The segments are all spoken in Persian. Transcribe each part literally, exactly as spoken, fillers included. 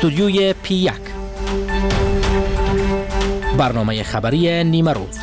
استودیوی پی یک، برنامه خبری نیمه روز.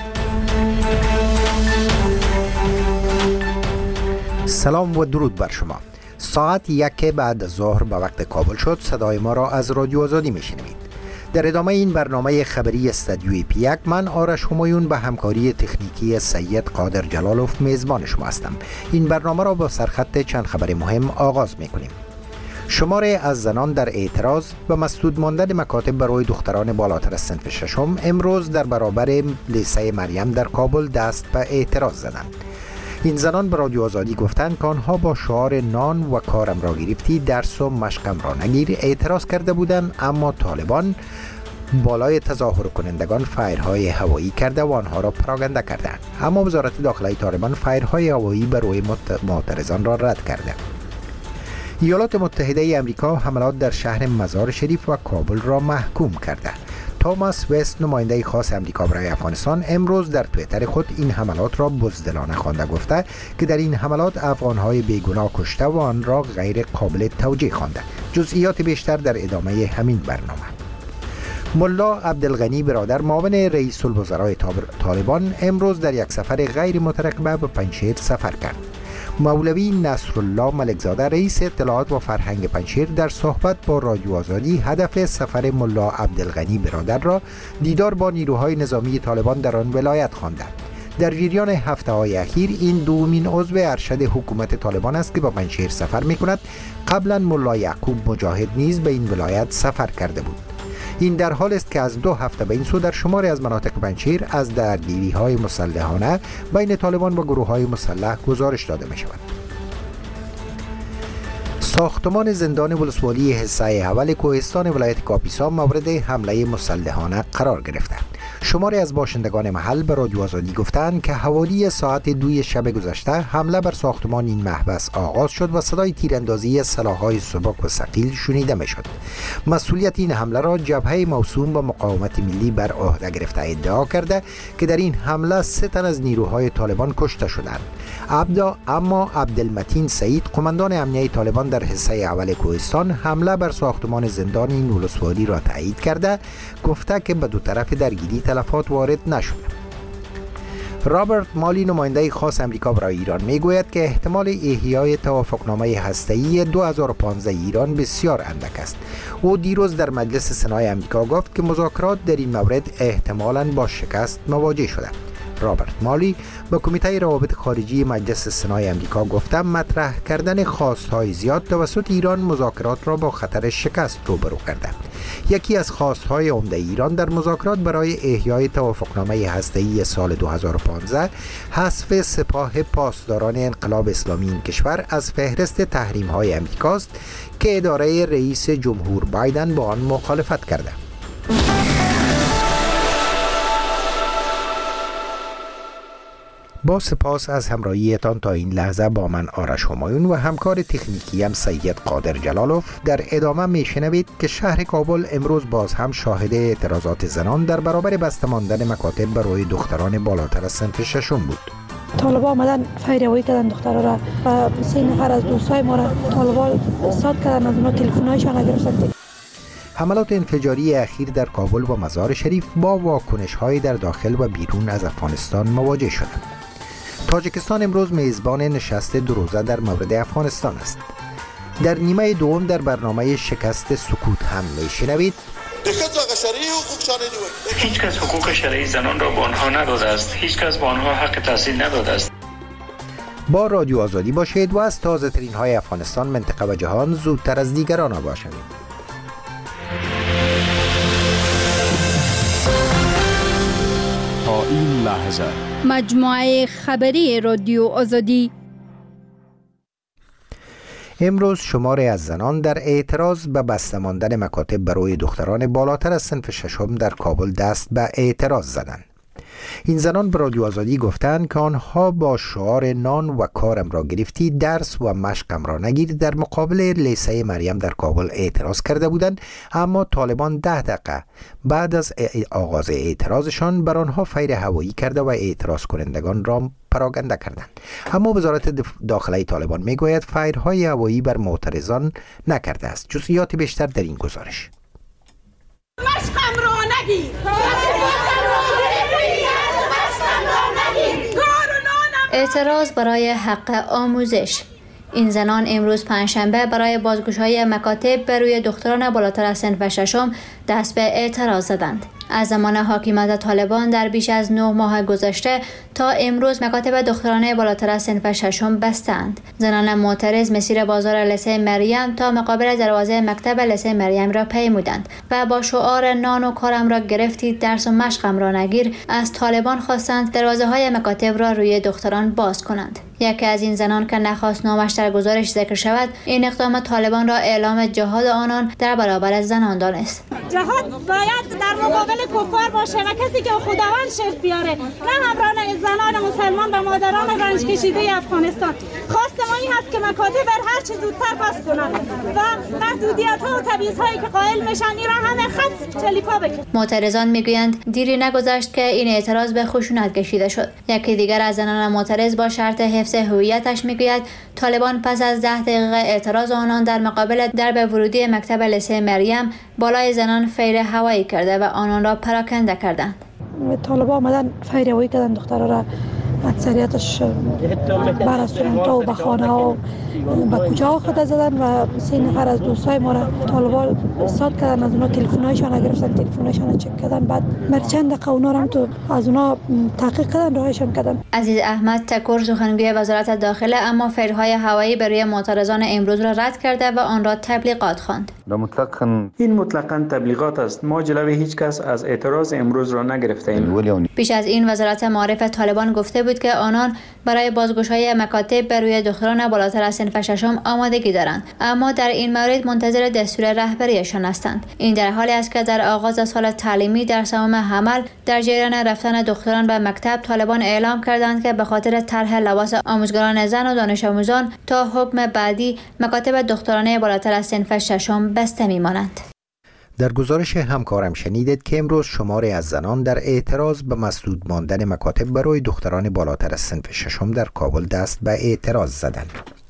سلام و درود بر شما. ساعت یک بعد از ظهر به وقت کابل شد. صدای ما را از رادیو آزادی میشنوید. در ادامه این برنامه خبری استودیوی پی یک، من آرش همایون به همکاری تکنیکی سید قادر جلالوف میزبان شما هستم. این برنامه را با سرخط چند خبر مهم آغاز میکنیم. شماری از زنان در اعتراض به مسدود ماندن مکاتب برای دختران بالاتر از صنف ششم امروز در برابر لیسه مریم در کابل دست به اعتراض زدند. این زنان به رادیو آزادی گفتند که آنها با شعار نان و کارم را گرفتی، درس و مشقم را نگیر اعتراض کرده بودند، اما طالبان بالای تظاهر کنندگان فایرهای هوایی کرده و آنها را پراگنده کردند. اما وزارت داخلی طالبان فایرهای هوایی بر روی معترضان را رد کرده. ایالات متحده امریکا حملات در شهر مزار شریف و کابل را محکوم کرده. توماس وست، نماینده خاص امریکا برای افغانستان، امروز در توییتر خود این حملات را بزدلانه خوانده، گفته که در این حملات افغانهای بیگناه کشته و آن را غیر قابل توجیه خوانده. جزئیات بیشتر در ادامه همین برنامه. ملا عبدالغنی برادر، معاون رئیس الوزراء طالبان، امروز در یک سفر غیر مترقبه به پنجشیر سفر کرد. مولوی نصرالله ملکزاده، رئیس اطلاعات و فرهنگ پنجشیر، در صحبت با رادیو آزادی هدف سفر ملا عبدالغنی برادر را دیدار با نیروهای نظامی طالبان در آن ولایت خوانده. در جریان هفته های اخیر این دومین عضو ارشد حکومت طالبان است که با پنجشیر سفر می کند. قبلا ملا یعقوب مجاهد نیز به این ولایت سفر کرده بود. این در حال است که از دو هفته به این سو در شماری از مناطق پنجشیر از درگیری‌های مسلحانه بین طالبان و گروه‌های مسلح گزارش داده می‌شود. ساختمان زندان ولسوالی حصه اول کوهستان ولایت کاپیسا مورد حمله مسلحانه قرار گرفته. شماری از باشندگان محل به رادیو آزادی گفتند که حوالی ساعت دوی شب گذشته حمله بر ساختمان این محبس آغاز شد و صدای تیراندازی سلاح‌های سبک و ثقیل شنیده می‌شد. مسئولیت این حمله را جبهه موسوم به مقاومت ملی بر عهده گرفته ادعا کرده که در این حمله سه تن از نیروهای طالبان کشته شدند. عبدا اما عبدالمتین سعید، قماندان امنیه طالبان در حصه اول کوهستان، حمله بر ساختمان زندان این ولسوالی را تایید کرده، گفته که به دو طرف درگیری تلفات وارد نشده. رابرت مالی، نماینده خاص امریکا برای ایران، میگوید که احتمال احیای توافقنامه هسته‌ای دو هزار و پانزده ایران بسیار اندک است. او دیروز در مجلس سنای امریکا گفت که مذاکرات در این مورد احتمالاً با شکست مواجه شده. رابرت مالی به کمیته روابط خارجی مجلس سنای امریکا گفته مطرح کردن خواستهای زیاد توسط ایران مذاکرات را با خطر شکست روبرو کرده. یکی از خواستهای عمده ایران در مذاکرات برای احیای توافقنامه هسته‌ای سال دو هزار و پانزده حذف سپاه پاسداران انقلاب اسلامی این کشور از فهرست تحریم‌های امریکاست که اداره رئیس جمهور بایدن با آن مخالفت کرده. با سپاس از همراهیتان تا این لحظه با من آرش همایون و همکار تکنیکیم سید قادر جلالوف. در ادامه میشنوید که شهر کابل امروز باز هم شاهد اعتراضات زنان در برابر بسته ماندن مکاتب برای دختران بالاتر از صنف ششم بود. طالبا آمدن فیروایی کردن دخترها را و سه نفر از دوستای ما را طالبا ساد کردن، از اونا تلفن‌هایشان را گرفتن. حملات انفجاری اخیر در کابل و مزار شریف با واکنش‌های در داخل و بیرون از افغانستان مواجه شدند. تاجیکستان امروز میزبان نشست دو روزه در مورد افغانستان است. در نیمه دوم در برنامه شکست سکوت هم میشنوید هیچ کس حقوق شرعی زنان را به آنها نداده است. هیچ کس به آنها حق تحصیل نداده است. با رادیو آزادی باشید و از تازه ترین های افغانستان، منطقه و جهان زودتر از دیگران آگاه شوید. تا این لحظه مجموعه خبری رادیو آزادی. امروز شماری از زنان در اعتراض به بسته ماندن مکاتب برای دختران بالاتر از صنف ششم در کابل دست به اعتراض زدند. این زنان به رادیو آزادی گفتند که آنها با شعار نان و کارم را گرفتی، درس و مشقم را نگیر در مقابل لیسه مریم در کابل اعتراض کرده بودند، اما طالبان ده دقیقه بعد از آغاز اعتراضشان بر آنها فیر هوایی کرده و اعتراض کنندگان را پراگنده کردند. اما وزارت داخلی طالبان میگوید فایرهای هوایی بر معترضان نکرده است. جزئیات بیشتر در این گزارش. اعتراض برای حق آموزش. این زنان امروز پنجشنبه برای بازگشایی مکاتب بر روی دختران بالاتر از صنف ششم دست به اعتراض زدند. از زمان حاکمیت طالبان در بیش از نه ماه گذشته تا امروز مکاتب دخترانه بالاتر از صنف ششم بستند. زنان معترض مسیر بازار لسه مریم تا مقابل دروازه مکتب لسه مریم را پیمودند و با شعار نان و کارم را گرفتید درس و مشقم را نگیر از طالبان خواستند دروازه های مکاتب را روی دختران باز کنند. یکی از این زنان که نخواست نامش در گزارش ذکر شود، این اقدام طالبان را اعلام جهاد آنان در برابر زنان دانست. جهاد باید در مقابل کفار باشه و کسی که خداوند شرط بیاره، نه همراهان زنان مسلمان و مادران رنج کشیده افغانستان. خواست ما این هست که مکاتب بر هر چه زودتر باز کنند و محدودیت ها و تبعیض هایی که قائل میشن این را همه خط چلیپا بکنند. معترضان میگویند دیری نگذشت که این اعتراض به خشونت کشیده شد. یکی دیگر از زنان معترض با شرط حفظ هویتش میگوید طالبان پس از ده دقیقه اعتراض آنان در مقابل درب ورودی مکتب لسه مریم بالای زنان فیر هوایی کرده و آنان را پراکنده کردند. طالبان آمدن فیر هوایی کردن دخترها را، اکثریتش برستوران تا و به خانه ها به کوچه ها خود زدن و سه نفر از دوستای ما را طالبان استاد کردن، از اونا تلفن‌هایشان گرفتن، تلفن‌هایشان چک کردن، بعد بر چند دقیقه اونا هم تو از اونا تحقیق کردن، راهشان کردن. عزیز احمد تکور سخنگوی وزارت داخله اما فیرهای هوایی برای معترضان امروز را رد کرده و آن را تبلیغات خواند. این مطلقاً تبلیغات است. ما جلوی هیچ کس از اعتراض امروز را نگرفتیم. پیش از این وزارت معارف طالبان گفته بود که آنان برای بازگشایی مکاتب بر روی دختران بالاتر از صنف ششم آمادگی دارند، اما در این مورد منتظر دستور رهبریشان هستند. این در حالی است که در آغاز سال تعلیمی در سوم حمل در جریان رفتن دختران به مکتب طالبان اعلام کردند که به خاطر طرح لباس آموزگاران زن و دانش آموزان تا حکم بعدی مکاتب دخترانه بالاتر از صنف ششم بسته میمانند. در گزارش همکارم شنیدید که امروز شماری از زنان در اعتراض به مسدود ماندن مکاتب برای دختران بالاتر از صنف ششم در کابل دست به اعتراض زدند.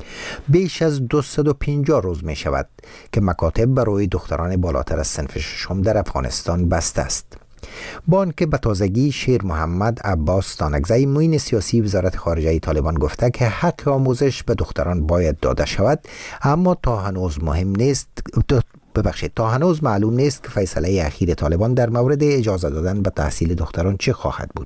بیش از دویست و پنجاه روز می شود که مکاتب برای دختران بالاتر از صنف ششم در افغانستان بسته است. با آنکه به تازگی شیر محمد عباس تانکزی معین سیاسی وزارت خارجه طالبان گفته که حق آموزش به دختران باید داده شود، اما تا هنوز مهم نیست ببخشید تا هنوز معلوم نیست که فیصله اخیر طالبان در مورد اجازه دادن به تحصیل دختران چه خواهد بود.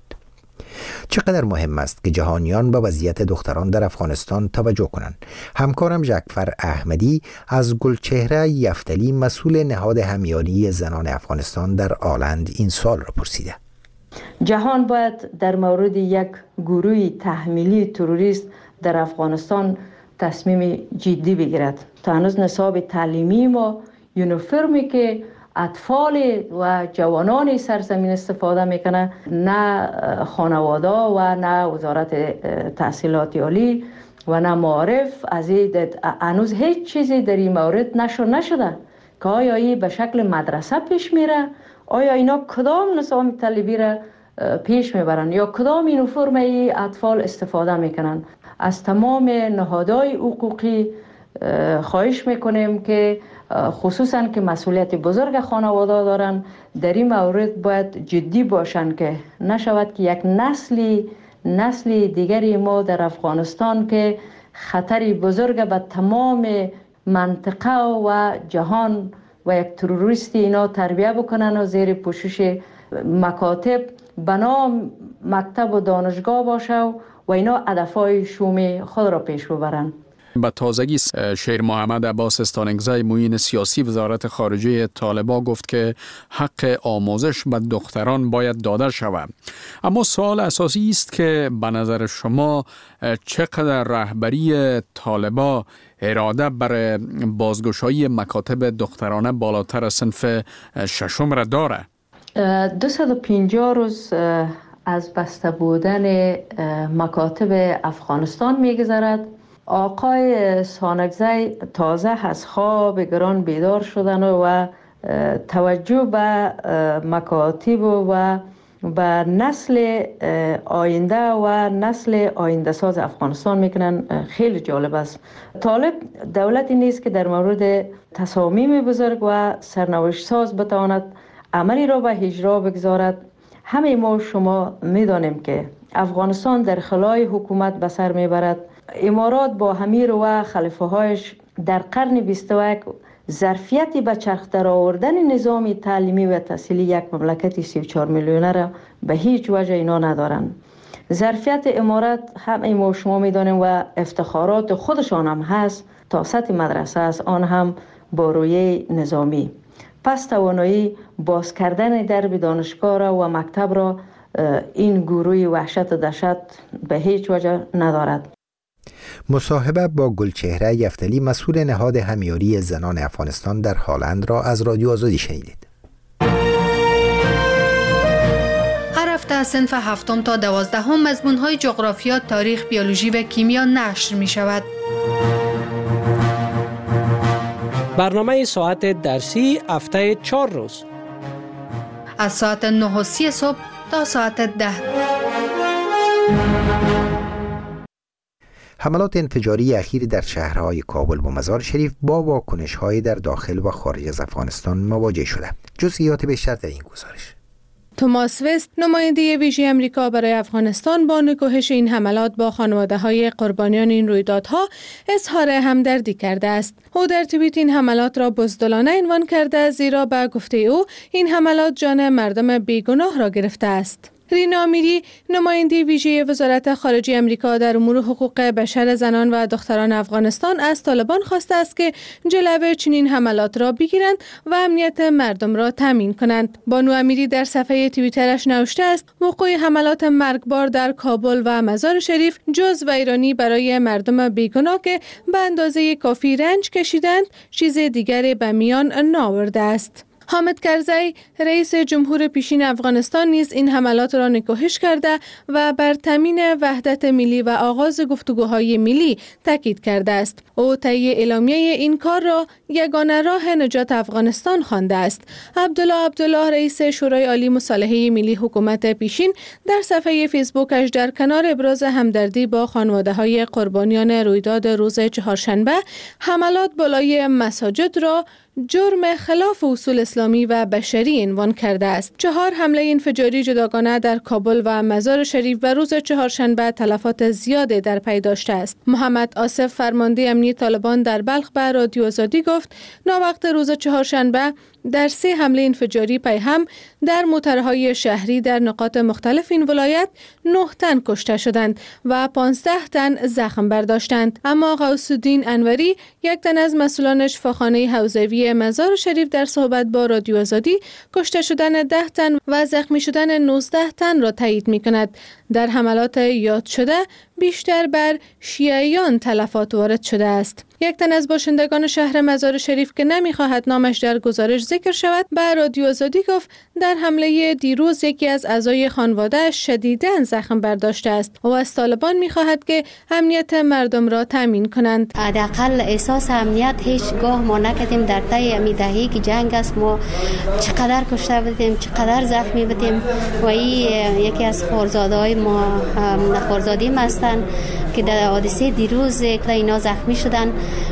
چقدر مهم است که جهانیان به وضعیت دختران در افغانستان توجه کنند. همکارم جعفر احمدی از گلچهره یفتلی مسئول نهاد همیاری زنان افغانستان در آلند این سال را پرسیده. جهان باید در مورد یک گروه تحمیلی تروریست در افغانستان تصمیم جدی بگیرد. تا هنوز نصاب تعلیمی ما یونیفرمی که اطفال و جوانان سرزمین استفاده میکنه، نه خانواده و نه وزارت تحصیلات عالی و نه معارف از این هنوز هیچ چیزی در این مورد نشر نشده که آیا این به شکل مدرسه پیش میره، آیا اینا کدام نظام طالبی را پیش میبرن یا کدام یونیفرم ای اطفال استفاده میکنن. از تمام نهادهای حقوقی خواهش میکنیم که خصوصا که مسئولیت بزرگ خانواده دارن در این مورد باید جدی باشن که نشود که یک نسلی نسل دیگری ما در افغانستان که خطری بزرگ به تمام منطقه و جهان و یک تروریستی اینا تربیه بکنن و زیر پوشش مکاتب بنام مکتب و دانشگاه باشه و اینا هدفهای شوم خود را پیش ببرن. به تازگی شیر محمد عباس تانکزی معین سیاسی وزارت خارجه طالبان گفت که حق آموزش به دختران باید داده شود. اما سوال اساسی است که به نظر شما چقدر رهبری طالبان اراده بر بازگشایی مکاتب دخترانه بالاتر از صنف ششم را داره؟ دویست و پنجاه روز از بسته بودن مکاتب افغانستان میگذرد. آقای سانکزی تازه از خواب گران بیدار شدن و توجه به مکاتب و به نسل آینده و نسل آینده ساز افغانستان میکنن. خیلی جالب است. طالب دولتی نیست که در مورد تصامیم بزرگ و سرنوشت ساز بتواند عملی را به اجرا بگذارد. همه ما شما می‌دانیم که افغانستان در خلای حکومت به سر میبرد. امارات با امیر و خلیفه هایش در قرن بیست و یک ظرفیتی به چرخ در آوردن نظام تعلیمی و تحصیلی یک مملکت سی و چهار میلیونه را به هیچ وجه اینا ندارند. ظرفیت امارات همه ما شما می‌دانیم و افتخارات خودشان هم هست. تا سطح مدرسه است، آن هم با رویه نظامی. پس توانایی باز کردن درب دانشگاه را و مکتب را این گروه وحشت و دهشت به هیچ وجه ندارد. مصاحبه با گلچهره یفتلی، مسئول نهاد همیاری زنان افغانستان در هالند را از رادیو آزادی شنیدید. هر هفته از صنف هفتم تا دوازدهم مضمون‌های جغرافیا، تاریخ، بیولوژی و کیمیا نشر می شود. برنامه ساعت درسی هفته چهار روز از ساعت نه و سی صبح تا ساعت ده. حملات انفجاری اخیر در شهرهای کابل و مزار شریف با واکنش‌های در داخل و خارج از افغانستان مواجه شده. جزئیات بیشتر در این گزارش. توماس وست، نماینده ویژه امریکا برای افغانستان، با نکوهش این حملات با خانواده‌های قربانیان این رویدادها اظهار همدردی کرده است. او در توییت این حملات را بزدلانه عنوان کرده، زیرا به گفته او این حملات جان مردم بیگناه را گرفته است. رینا امیری، نماینده ویژه وزارت خارجه امریکا در امور حقوق بشر زنان و دختران افغانستان، از طالبان خواسته است که جلوه چنین حملات را بگیرند و امنیت مردم را تامین کنند. بانو امیری در صفحه توییترش نوشته است: وقوع حملات مرگبار در کابل و مزار شریف جز ویرانی برای مردم بیگناه که به اندازه کافی رنج کشیدند، چیز دیگری به میان نآورده است. حامد کرزی، رئیس جمهور پیشین افغانستان، نیز این حملات را نکوهش کرده و بر تامین وحدت ملی و آغاز گفتگوهای ملی تاکید کرده است. او طی اعلامیه این کار را یگانه راه نجات افغانستان خوانده است. عبدالله عبدالله، رئیس شورای عالی مصالحه ملی حکومت پیشین، در صفحه فیسبوکش در کنار ابراز همدردی با خانواده‌های قربانیان رویداد روز چهارشنبه حملات بالای مساجد را جرم خلاف اصول اسلامی و بشری عنوان کرده است. چهار حمله انفجاری جداگانه در کابل و مزار شریف و روز چهارشنبه تلفات زیاده در پی داشته است. محمد آصف، فرمانده امنی طالبان در بلخ، به رادیو آزادی گفت ناوقت روز چهارشنبه در سه حمله انفجاری پی هم در موترهای شهری در نقاط مختلف این ولایت نه تن کشته شدند و پانزده تن زخم برداشتند. اما غوث الدین انوری، یک تن از مسئولان شفاخانه حوزوی مزار شریف، در صحبت با رادیو آزادی کشته شدن ده تن و زخمی شدن نوزده تن را تایید می کند. در حملات یاد شده بیشتر بر شیعیان تلفات وارد شده است. یک تن از باشندگان شهر مزار شریف که نمی‌خواهد نامش در گزارش ذکر شود، به رادیو آزادی گفت در حمله دیروز یکی از اعضای خانواده شدیداً زخم برداشته است و از طالبان می‌خواهد که امنیت مردم را تامین کنند. حداقل احساس امنیت هیچگاه ما نکردیم. در طی امیدهی که جنگ است ما چقدر کشته بودیم، چقدر زخمی بودیم و این یکی از خورزاده‌های ما خورزادی هستند که در حادثه دیروز که اینا زخمی شدن.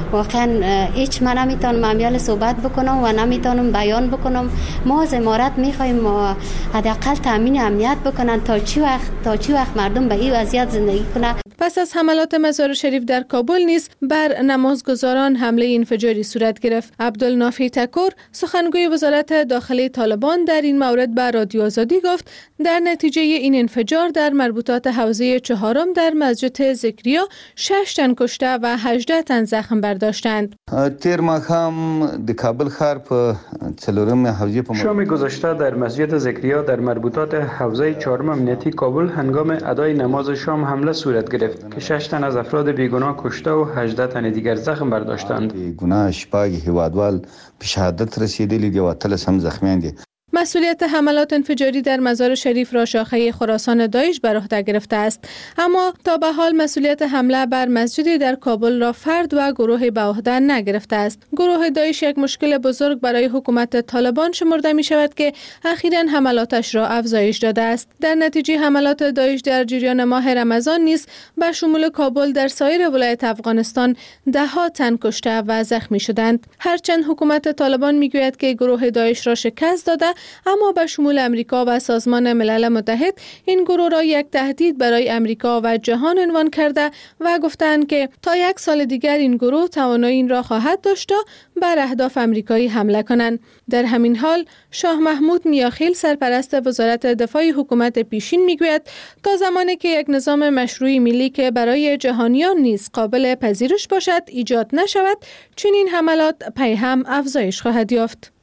واقعا هیچ من نمیتونم امیال صحبت بکنم و نمیتونم بیان بکنم. ما از امارت میخوایم حداقل تامین امنیت بکنن تا چی وقت تا چی وقت مردم به این وضعیت زندگی کنه. پس از حملات مزار شریف در کابل نیز بر نمازگزاران حمله انفجاری صورت گرفت. عبدالنافی تکور، سخنگوی وزارت داخلی طالبان، در این مورد به رادیو آزادی گفت در نتیجه این انفجار در مربوطات حوزه چهارم در مسجد ذکریا شش تن کشته و هجده تن زخم برداشتند. تیر ماخام د کابل ښار په څلورم حوزه په شام گذشته در مسجد ذکریا در مربوطات حوزه چهارم امنیتی کابل هنگام ادای نماز شام حمله صورت گرفت که شش تن از افراد بیگناه کشته و هجده تن دیگر زخم برداشتند. بیگناه شپږ هیوادوال به شهادت رسیدلی دي او تلس هم زخمیان دي. مسئولیت حملات انفجاری در مزار شریف را شاخه خراسان داعش بر عهده گرفته است، اما تا به حال مسئولیت حمله بر مسجدی در کابل را فرد و گروه به عهده نگرفته است. گروه داعش یک مشکل بزرگ برای حکومت طالبان شمرده می شود که اخیراً حملاتش را افزایش داده است. در نتیجه حملات داعش در جریان ماه رمضان نیز به شمول کابل در سایر ولایت افغانستان ده ها تن کشته و زخمی شدند. هرچند حکومت طالبان می گوید که گروه داعش را شکست داده اما به شمول امریکا و سازمان ملل متحد این گروه را یک تهدید برای امریکا و جهان عنوان کرده و گفتند که تا یک سال دیگر این گروه توانایی این را خواهد داشت تا بر اهداف امریکایی حمله کنند. در همین حال شاه محمود میاخیل سرپرست وزارت دفاع حکومت پیشین میگوید تا زمانی که یک نظام مشروعی ملی که برای جهانیان نیز قابل پذیرش باشد ایجاد نشود، چنین حملات پی هم افزایش خواهد یافت.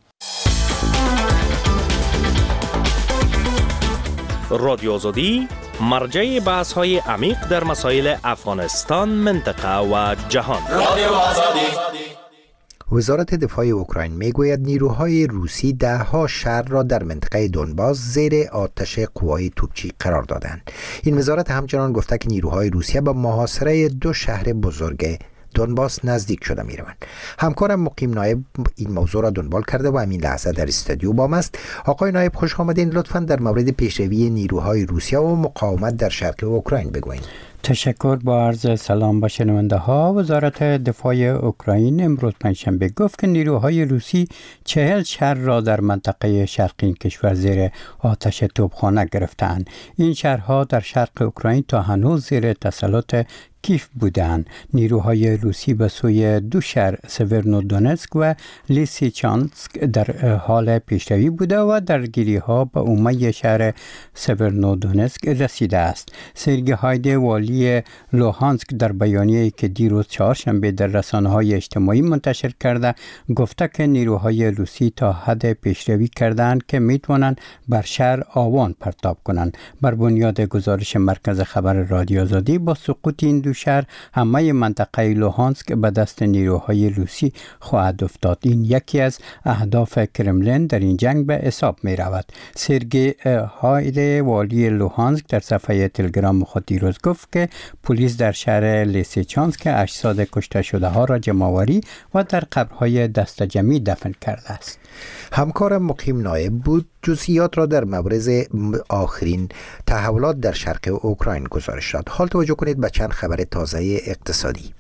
رادیو آزادی مرجع بحث های عمیق در مسائل افغانستان، منطقه و جهان. رادیو آزادی. وزارت دفاع اوکراین میگوید نیروهای روسی ده ها شهر را در منطقه دونباس زیر آتش قوای توپچی قرار دادند. این وزارت همچنان گفته که نیروهای روسیه با محاصره دو شهر بزرگ دونباس نزدیک شده می روند. همکارم مقیم نایب این موضوع را دنبال کرده و همین لحظه در استودیو با است. آقای نایب خوش آمدین. لطفاً در مورد پیشروی نیروهای روسیه و مقاومت در شرق اوکراین بگویید. تشکر. با عرض سلام به شنونده ها. وزارت دفاع اوکراین امروز پنجشنبه گفت که نیروهای روسی چهل شهر را در منطقه شرقی کشور زیر آتش توپخانه گرفتند. این شهرها در شرق اوکراین تا هنوز زیر تسلط کیف بودند. نیروهای روسی به سوی دو شهر سورنودونتسک و لیسیچانسک در حال پیشروی بوده و درگیری ها به عمومی شهر سورنودونتسک رسیده است. سرگی هایده والی لوهانسک در بیانیه‌ای که دیروز چهارشنبه در رسانه‌های اجتماعی منتشر کرده گفته که نیروهای روسی تا حد پیشروی کردند که میتوانند بر شهر آوان پرتاب کنند. بر بنیاد گزارش مرکز خبر رادیو آزادی با سقوط این دو شهر همه منطقه لوهانسک به دست نیروهای روسی خواهد افتاد. این یکی از اهداف کرملین در این جنگ به حساب می رود. سرگی هایده والی لوهانسک در صفحه تلگرام خود دیروز گفت که پلیس در شهر لیسیچانسک اجساد کشته شده ها را جمع‌آوری و در قبرهای دست جمعی دفن کرده است. همکارم مقیم نایب بود. جزئیات را در مورد آخرین تحولات در شرق اوکراین گزارش داد. حال توجه کنید به چند خبر تازه اقتصادی.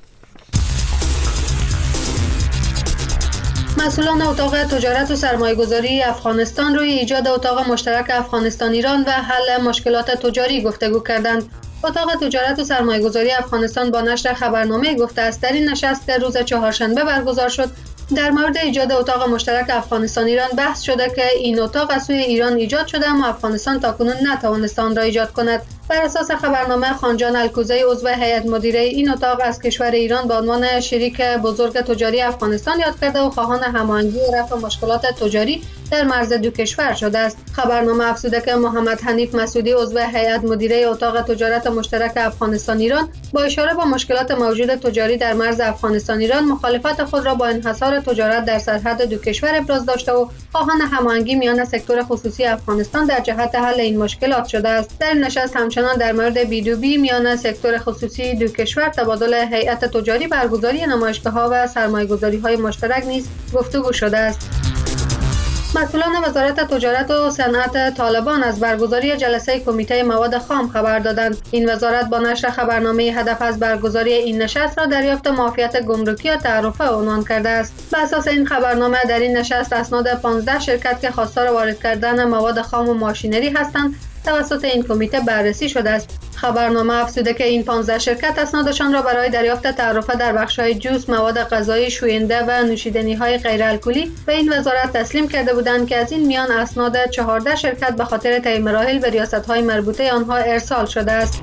مسئولان اتاق تجارت و سرمایه‌گذاری افغانستان روی ایجاد اتاق مشترک افغانستان ایران و حل مشکلات تجاری گفتگو کردند. اتاق تجارت و سرمایه‌گذاری افغانستان با نشر خبرنامه گفته است در این نشست که روز چهارشنبه برگزار شد در مورد ایجاد اتاق مشترک افغانستان ایران بحث شده که این اتاق از سوی ایران ایجاد شده اما افغانستان تاکنون نتوانست آن را ایجاد کند. بر اساس خبرنامه خانجان الکوزی عضو هیئت مدیره این اتاق از کشور ایران به عنوان شریک بزرگ تجاری افغانستان یاد کرده و خواهان هماهنگی و رفع مشکلات تجاری در مرز دو کشور شده است. خبرنامه افزوده که محمد حنیف مسعودی عضو هیئت مدیره اتاق تجارت مشترک افغانستان ایران با اشاره به مشکلات موجود تجاری در مرز افغانستان ایران مخالفت خود را با انحصار تجارت در سرحد دو کشور ابراز داشته و خواهان هماهنگی میان سکتور خصوصی افغانستان در جهت حل این مشکلات شده است. در نشست همچنان در مورد بی دو بی میان سکتور خصوصی دو کشور، تبادل هیئت تجاری، برگزاری نمایشگاه‌ها و سرمایه‌گذاری‌های مشترک نیز گفتگو شده است. مسئولان وزارت تجارت و صنعت طالبان از برگزاری جلسه کمیته مواد خام خبر دادند. این وزارت با نشر خبرنامه هدف از برگزاری این نشست را دریافت معافیت گمرکی یا تعرفه عنوان کرده است. بر اساس این خبرنامه در این نشست اسناد پانزده شرکت که خواستار وارد کردن مواد خام و ماشینری هستند توسط این کمیته بررسی شده است. خبرنامه افزوده که این پانزده شرکت اسنادشان را برای دریافت تعرفه در بخش‌های جوس، مواد غذایی، شوینده و نوشیدنی‌های غیر الکلی به این وزارت تسلیم کرده بودند که از این میان اسناد چهارده شرکت به خاطر طی مراحل به ریاست‌های مربوطه آنها ارسال شده است.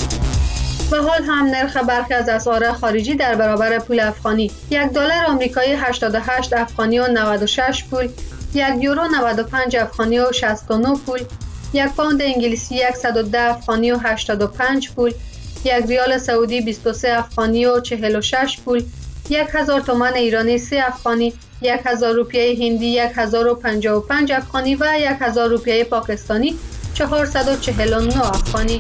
و حال هم نرخ برخی از اسعار خارجی در برابر پول افغانی: یک دلار آمریکایی هشتاد و هشت افغانی و نود و شش پول، یک یورو نود و پنج افغانی و شصت و نه پول، یک پوند انگلیسی صد و ده افغانی و هشتاد و پنج پول، یک ریال سعودی بیست و سه افغانی و چهل و شش پول، یک هزار تومان ایرانی سه افغانی، یک هزار روپیه هندی یک هزار و پنجاه و پنج افغانی و یک هزار روپیه پاکستانی چهارصد و چهل و نه افغانی.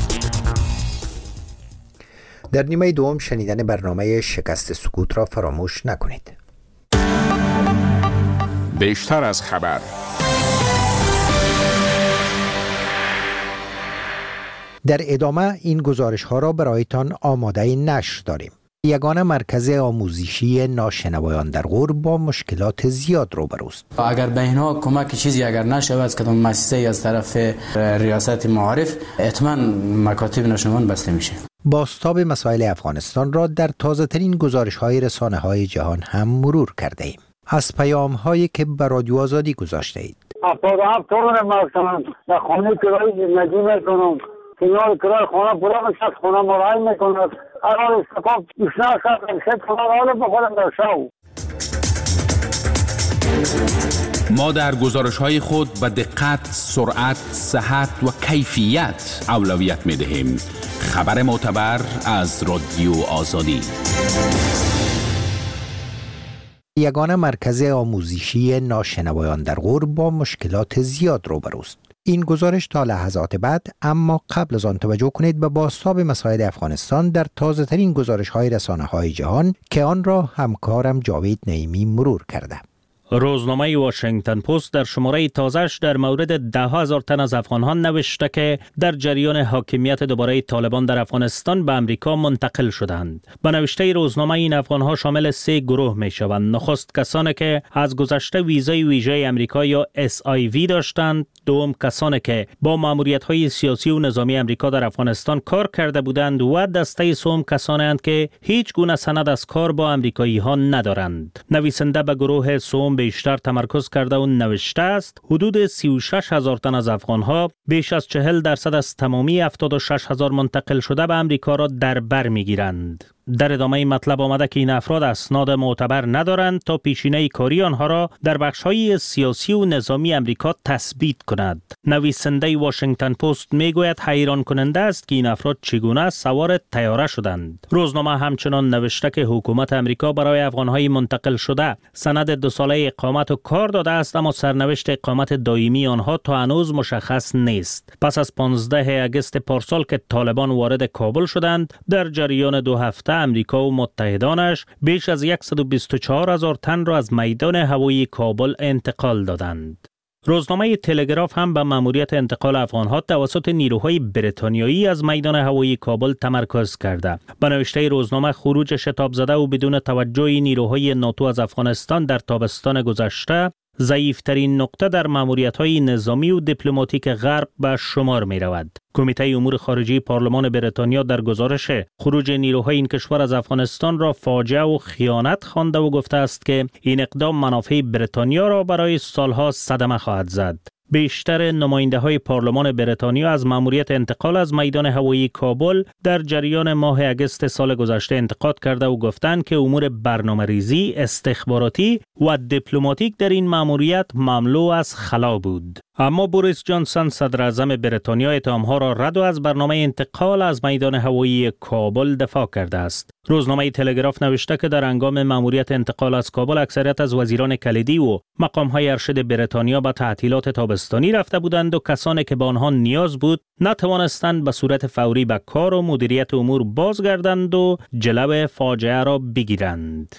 در نیمه دوم شنیدن برنامه شکست سکوت را فراموش نکنید. بیشتر از خبر. در ادامه این گزارش ها را برایتان آماده نشر داریم. یگانه مرکز آموزشی ناشنوایان در غور با مشکلات زیاد روبروست. اگر به اینها کمک چیزی اگر نشود از کدام مؤسسه از طرف ریاست معارف، حتما مکاتب ناشنوایان بسته میشه. بازتاب مسائل افغانستان را در تازه ترین گزارش های رسانه های جهان هم مرور کرده ایم. از پیام هایی که به رادیو آزادی گذاشته اید. هفتاد و هفت تورن مارکتان در خانه کرایی زندگی میکنم. کنار کرای خانه پورا میشد خانه مرای میکند. اگر استفاق اشنا شد امشد خانه حالا بخورم در شو. ما در گزارش های خود به دقت، سرعت، صحت و کیفیت اولویت می دهیم. خبر معتبر از رادیو آزادی. یگانه مرکز آموزشی ناشنوایان در غور با مشکلات زیاد روبروست. این گزارش تا لحظات بعد، اما قبل از آن توجه کنید به بازتاب مسائل افغانستان در تازه ترین گزارش های رسانه های جهان که آن را همکارم جاوید نعیمی مرور کرده. روزنامه واشنگتن پست در شماره تازه‌اش در مورد ده هزار تن از افغان‌ها نوشته که در جریان حاکمیت دوباره طالبان در افغانستان به امریکا منتقل شدند. به نوشته روزنامه این افغان‌ها شامل سه گروه می‌شوند. نخست کسانی که از گذشته ویزای ویژه امریکا یا اس آی وی داشتند، دوم کسانی که با ماموریت‌های سیاسی و نظامی امریکا در افغانستان کار کرده بودند و دسته سوم کسانی اند که هیچ گونه سند از کار با امریکایی‌ها ندارند. نویسنده به گروه سوم بیشتر تمرکز کرده و نوشته است حدود سی و شش هزار تن از افغان‌ها، بیش از چهل درصد از تمامی هفتاد و شش هزار منتقل شده به امریکا را در بر می‌گیرند. در ادامه مطلب آمده که این افراد اسناد معتبر ندارند تا پیشینه کاری آنها را در بخش‌های سیاسی و نظامی امریکا تثبیت کند. نویسنده واشنگتن پست میگوید حیران کننده است که این افراد چگونه سوار طیاره شدند. روزنامه همچنان نوشته که حکومت امریکا برای افغان‌های منتقل شده سند دو ساله اقامت و کار داده است، اما سرنوشت اقامت دائمی آنها تا هنوز مشخص نیست. پس از پانزده آگوست پارسال که طالبان وارد کابل شدند، در جریان دو هفته امریکا و متحدانش بیش از صد و بیست و چهار هزار تن را از میدان هوایی کابل انتقال دادند. روزنامه تلگراف هم به مأموریت انتقال افغان‌ها توسط نیروهای بریتانیایی از میدان هوایی کابل تمرکز کرده. به نوشته روزنامه خروج شتاب زده و بدون توجه نیروهای ناتو از افغانستان در تابستان گذشته ضعیفترین نقطه در مأموریت‌های نظامی و دیپلماتیک غرب به شمار می‌رود. کمیته امور خارجه پارلمان بریتانیا در گزارش خروج نیروهای این کشور از افغانستان را فاجعه و خیانت خوانده و گفته است که این اقدام منافع بریتانیا را برای سالها صدمه خواهد زد. بیشتر نماینده های پارلمان بریتانیا از مأموریت انتقال از میدان هوایی کابل در جریان ماه اگست سال گذشته انتقاد کرده و گفتند که امور برنامه‌ریزی، استخباراتی و دیپلماتیک در این مأموریت مملو از خلا بود. اما بوریس جانسون صدر اعظم بریتانیا اتهام‌ها را رد و از برنامه انتقال از میدان هوایی کابل دفاع کرده است. روزنامه تلگراف نوشته که در هنگام مأموریت انتقال از کابل اکثریت از وزیران کلیدی و مقام‌های ارشد بریتانیا به تعطیلات تابستانی رفته بودند و کسانی که به آنها نیاز بود نتوانستند به صورت فوری به کار و مدیریت امور بازگردند و جلو فاجعه را بگیرند.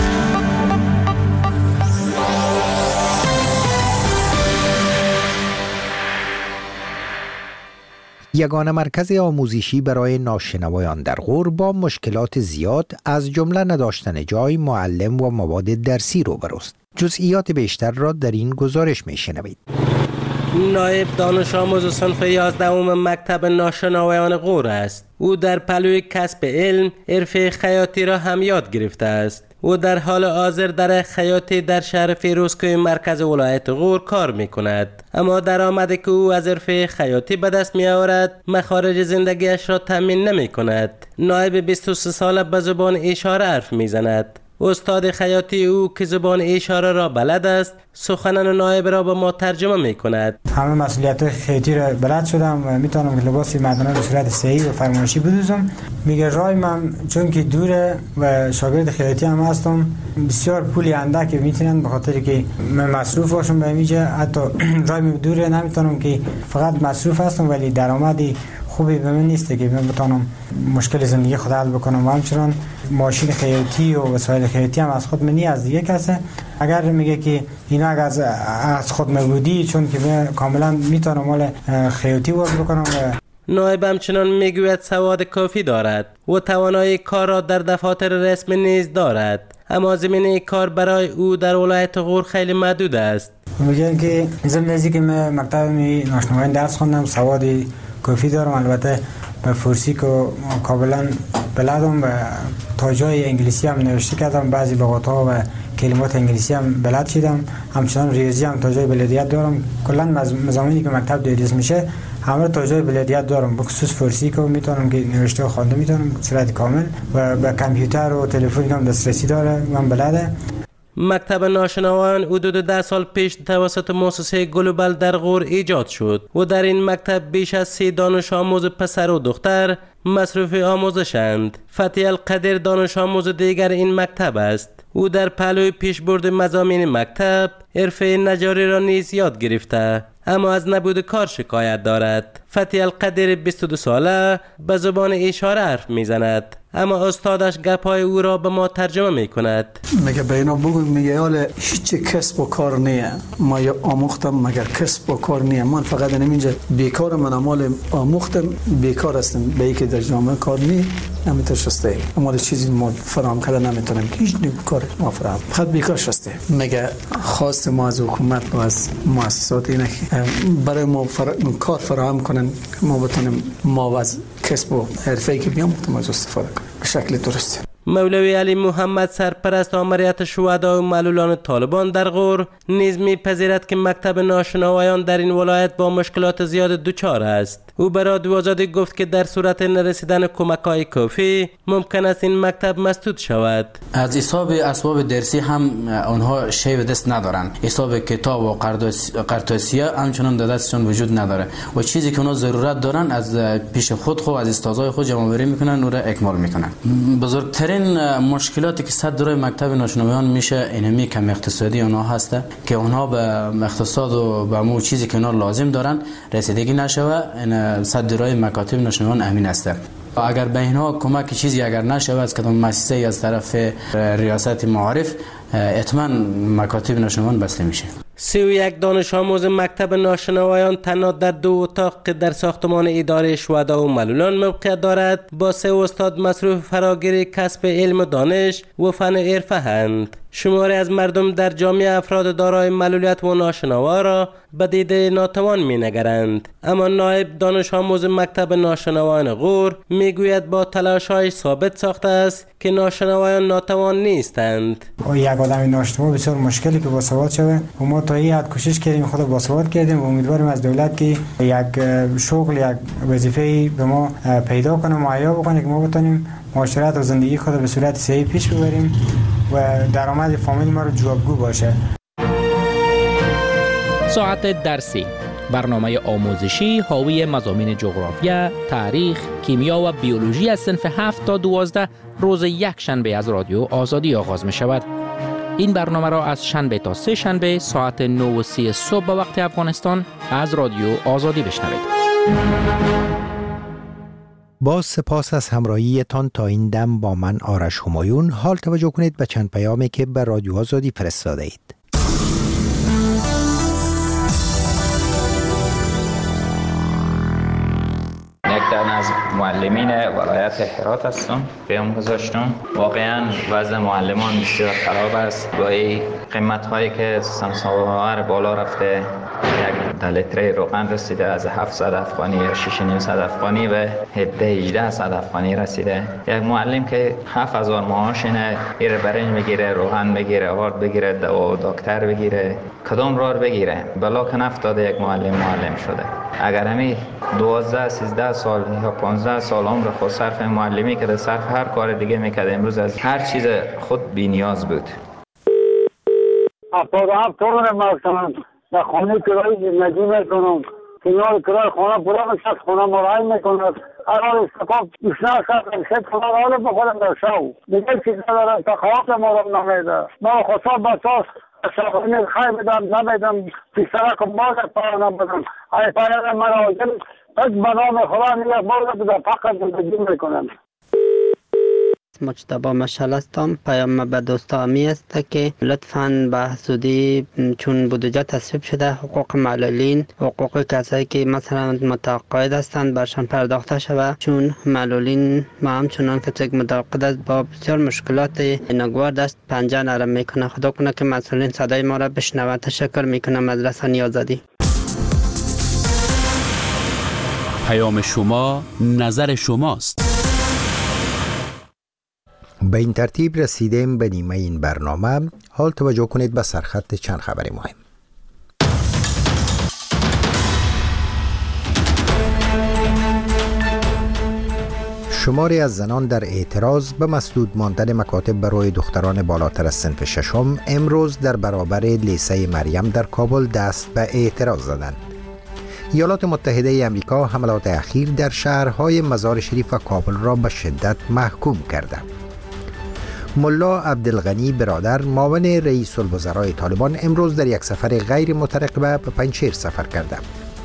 یگانه مرکز آموزشی برای ناشنوایان در غور با مشکلات زیاد از جمله نداشتن جای، معلم و مواد درسی روبروست. جزئیات بیشتر را در این گزارش میشنوید. نایب دانش آموز صنف یازدهم مکتب ناشنوایان غور است. او در پلوی کسب علم حرفه خیاطی را هم یاد گرفته است. او در حال حاضر در خیاطی در شهر فیروزکوه مرکز ولایت غور کار می کند. اما درآمدی که او از حرفه خیاطی به دست می آورد مخارج زندگیش را تامین نمی کند. نایب بیست و سه ساله به زبان اشاره حرف می زند. استاد خیاطی او که زبان اشاره را بلد است سخنان نایب را به ما ترجمه می کند. همه مسئولیت خیاطی را بلد شدم و میتونم که لباس مردانه به صورت صحیح و فرمایشی بدوزم. میگه رای من چون که دوره و شاگرد خیاطی هم هستم بسیار پولی اندک میتونن به خاطر که من مصروف باشم به میجه حتی رای می دوره نمیتونم که فقط مصروف هستم ولی درآمدی خوبی به من نیست که من بتونم مشکل زندگی خود حل بکنم و همچنان ماشین خیاطی و وسایل خیاطی هم از خود منی از دیگه کسه. اگر میگه که اینا از از خود مبودی چون که من کاملا میتونم مال خیاطی ورک بکنم و نایب همچنان میگوید سواد کافی دارد و توانایی کار را در دفاتر رسمی نیز دارد، اما زمینه کار برای او در ولایت غور خیلی محدود است. میگن که زمینه که من مکتب ناشناوایی درس خوندم، سواد کافی دارم، البته به فارسی که کاملا بلدم و تا جای انگلیسی هم نوشته کردم، بعضی لغات ها و کلمات انگلیسی هم بلد شدم، همچنان ریاضی هم تا جای بلدیت دارم. کلا مضامینی که مکتب تدریس میشه همه تا جای بلدیت دارم، به خصوص فارسی که میتونم که نوشته و خوانده میتونم صورت کامل، و به کامپیوتر و تلفن هم دسترسی داره، من بلده. مکتب ناشنوایان حدود ده سال پیش توسط مؤسسه گلوبال در غور ایجاد شد و در این مکتب بیش از سی دانش آموز پسر و دختر مصروف آموزشند. فتحی القدر دانش آموز دیگر این مکتب است. او در پهلوی پیشبرد مضامین مکتب حرفه نجاری را نیز یاد گرفته، اما از نبود کار شکایت دارد. فتحی القدر بیست و دو ساله به زبان اشاره حرف میزند، اما استادش گپای او را به ما ترجمه میکند. میگه به اینا بگو، میگه حالا هیچ کسب و کار نیه، ما یا آموختم مگر کسب و کار نیه، من فقط اینجا بیکار، من مال آموختم بیکار هستم، به اینکه در جامعه کار نی نمیتونه شسته، اما چیزی ما فراهم کرده نمیتونم، هیچ نیو کار ما فراهم، فقط بیکار شسته. میگه خواست ما از حکومت و از مؤسسات اینه که برای ما فر... کار فراهم کنن، ما بتونیم ما از کسب و حرفه‌ای که بیاموختیم از استفاده کنیم به شکل درسته. مولوی علی محمد سرپرست آمریت شهدا و معلولان طالبان در غور نیز میپذیرد که مکتب ناشنوایان در این ولایت با مشکلات زیاد دچار است. او به رادیو آزادی گفت که در صورت نرسیدن کمک‌های کافی ممکن است این مکتب مسدود شود. از حساب اسباب درسی هم آنها شی به دست ندارن، حساب کتاب و قرطاسیه همچنان در دستشون وجود نداره و چیزی که اونها ضرورت دارن از پیش خود خود از استادای خود جمع آوری میکنن و را اکمال میکنن. بزرگترین مشکلاتی که صد درای مکتب ناشنوایان میشه اینمی کم اقتصادی اونها هسته که اونها به اقتصاد و به مو چیزی که اونها لازم دارن رسیدگی نشوه. این صد درای مکاتب ناشنوایان امین است. اگر به اینها کمک چیزی اگر نشود از کدام مؤسسه از طرف ریاست معارف، حتما مکاتب ناشنوایان بسته میشه. سی و یک دانش آموز مکتب ناشنوایان تنها در دو اتاق که در ساختمان اداره شهدا و معلولان موقعیت دارد با سه استاد مصروف فراگیری کسب علم و دانش و فن حرفه اند. شماری از مردم در جامعه افراد دارای معلولیت و ناشنوا را به دیده ناتوان می‌نگرند، اما نایب دانش آموز مکتب ناشنوایان غور میگوید با تلاش‌های ثابت ساخته است که ناشنوایان ناتوان نیستند. یک آدم ناشنوا بسیار مشکلی که باسواد شوه و ما تا این حد کوشش کردیم خود باسواد کردیم و امیدواریم از دولت که یک شغل یک وظیفه‌ای به ما پیدا کنه، مهیا بکنه که ما بتونیم معاشرت و زندگی خود به صورت صحیح پیش ببریم و درآمد فامیل ما رو جوابگو باشه. ساعت درسی، برنامه آموزشی حاوی مضامین جغرافیا، تاریخ، کیمیا و بیولوژی از صنف هفت تا دوازده روز یک شنبه از رادیو آزادی آغاز می شود. این برنامه را از شنبه تا سه شنبه ساعت نه و سی صبح به وقت افغانستان از رادیو آزادی بشنوید. با سپاس از همراهیتان تا این دم با من آرش همایون. حال توجه کنید به چند پیامی که به رادیو آزادی فرستاده اید. یک تن از معلمین ولایت هرات هستم، پیام گذاشتم. واقعا وضع معلمان بسیار خراب است. با این قیمت هایی که سمساوار بالا رفته، یک لیتر روغن رسیده از هفتصد افغانی یا شش و نیم صد افغانی به هفده هجده صد افغانی رسیده. یک معلم که هفت هزار معاش اینه، ایر برنج بگیره، روغن بگیره، آرد بگیره، دوا دکتر بگیره، کدام راه بگیره؟ بلا که نفتاده یک معلم معلم شده. اگر همی دوازده سیزده سال یا پانزده سال عمر خود صرف معلمی که صرف هر کار دیگه میکرد، امروز از هر چیز خود بی نیاز بود. هفتاد و هفت تورن مکتبم در خانه کرایی زندگی میکنم، کنار کرای خانه پورا میشد، خانه مرای میکند. اگر استقاب اشنا شد سه خانه حالا بخورم در شو دیگه چیز ندارم، تا خواب مارم نمیده. ما خصوصا بساس شاقینی خواهی بدم نمیدم، پیسره که باز پایه نبودم. ای پایه مرا آجل یک بنام خدا نیه باز بده فقط زندگی میکنم. مجتبی مشعل هستم. پیام به دوستامی است که لطفاً به زودی چون بودجه تصویب شده حقوق معلولین، حقوق کسایی که مثلا متقاعد هستند برشان پرداخته شود، چون معلولین ما همچنان کسی که متقاعد است با بسیار مشکلات ناگوار دست پنجه نرم میکنه. خدا کنه که مسئولین صدای ما را بشنوند. تشکر میکنم از رسانه آزادی. پیام شما نظر شماست. به این ترتیب رسیدیم به نیمه این برنامه. حال توجه کنید به سرخط چند خبر مهم. شماری از زنان در اعتراض به مسدود ماندن مکاتب برای دختران بالاتر از صنف ششم امروز در برابر لیسه مریم در کابل دست به اعتراض زدند. ایالات متحده امریکا حملات اخیر در شهرهای مزار شریف و کابل را به شدت محکوم کرده. ملا عبدالغنی برادر معاون رئیس الوزراء طالبان امروز در یک سفر غیر مترقبه به پنجشیر سفر کرده.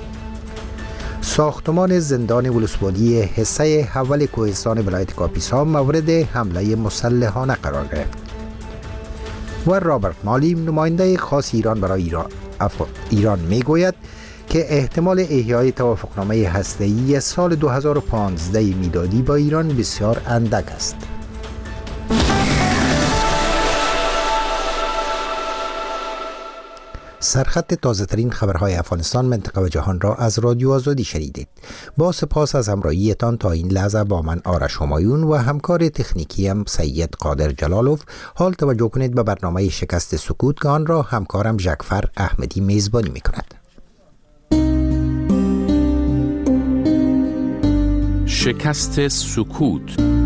ساختمان زندان ولسوالی حصه حول کوهستان ولایت کاپیسا مورد حمله مسلحانه قرار گرفت. و رابرت مالی نماینده خاص ایران برای ایران, ایران می گوید که احتمال احیای توافقنامه هسته‌ای سال دو هزار و پانزده میلادی با ایران بسیار اندک است. سرخط تازه ترین خبرهای افغانستان، منطقه و جهان را از رادیو آزادی شنیدید. با سپاس از همراهیتان تا این لحظه با من آرش همایون و همکار تکنیکیم سید قادر جلالوف. حال توجه کنید به برنامه شکست سکوت که آن را همکارم جعفر احمدی میزبانی میکند. شکست سکوت.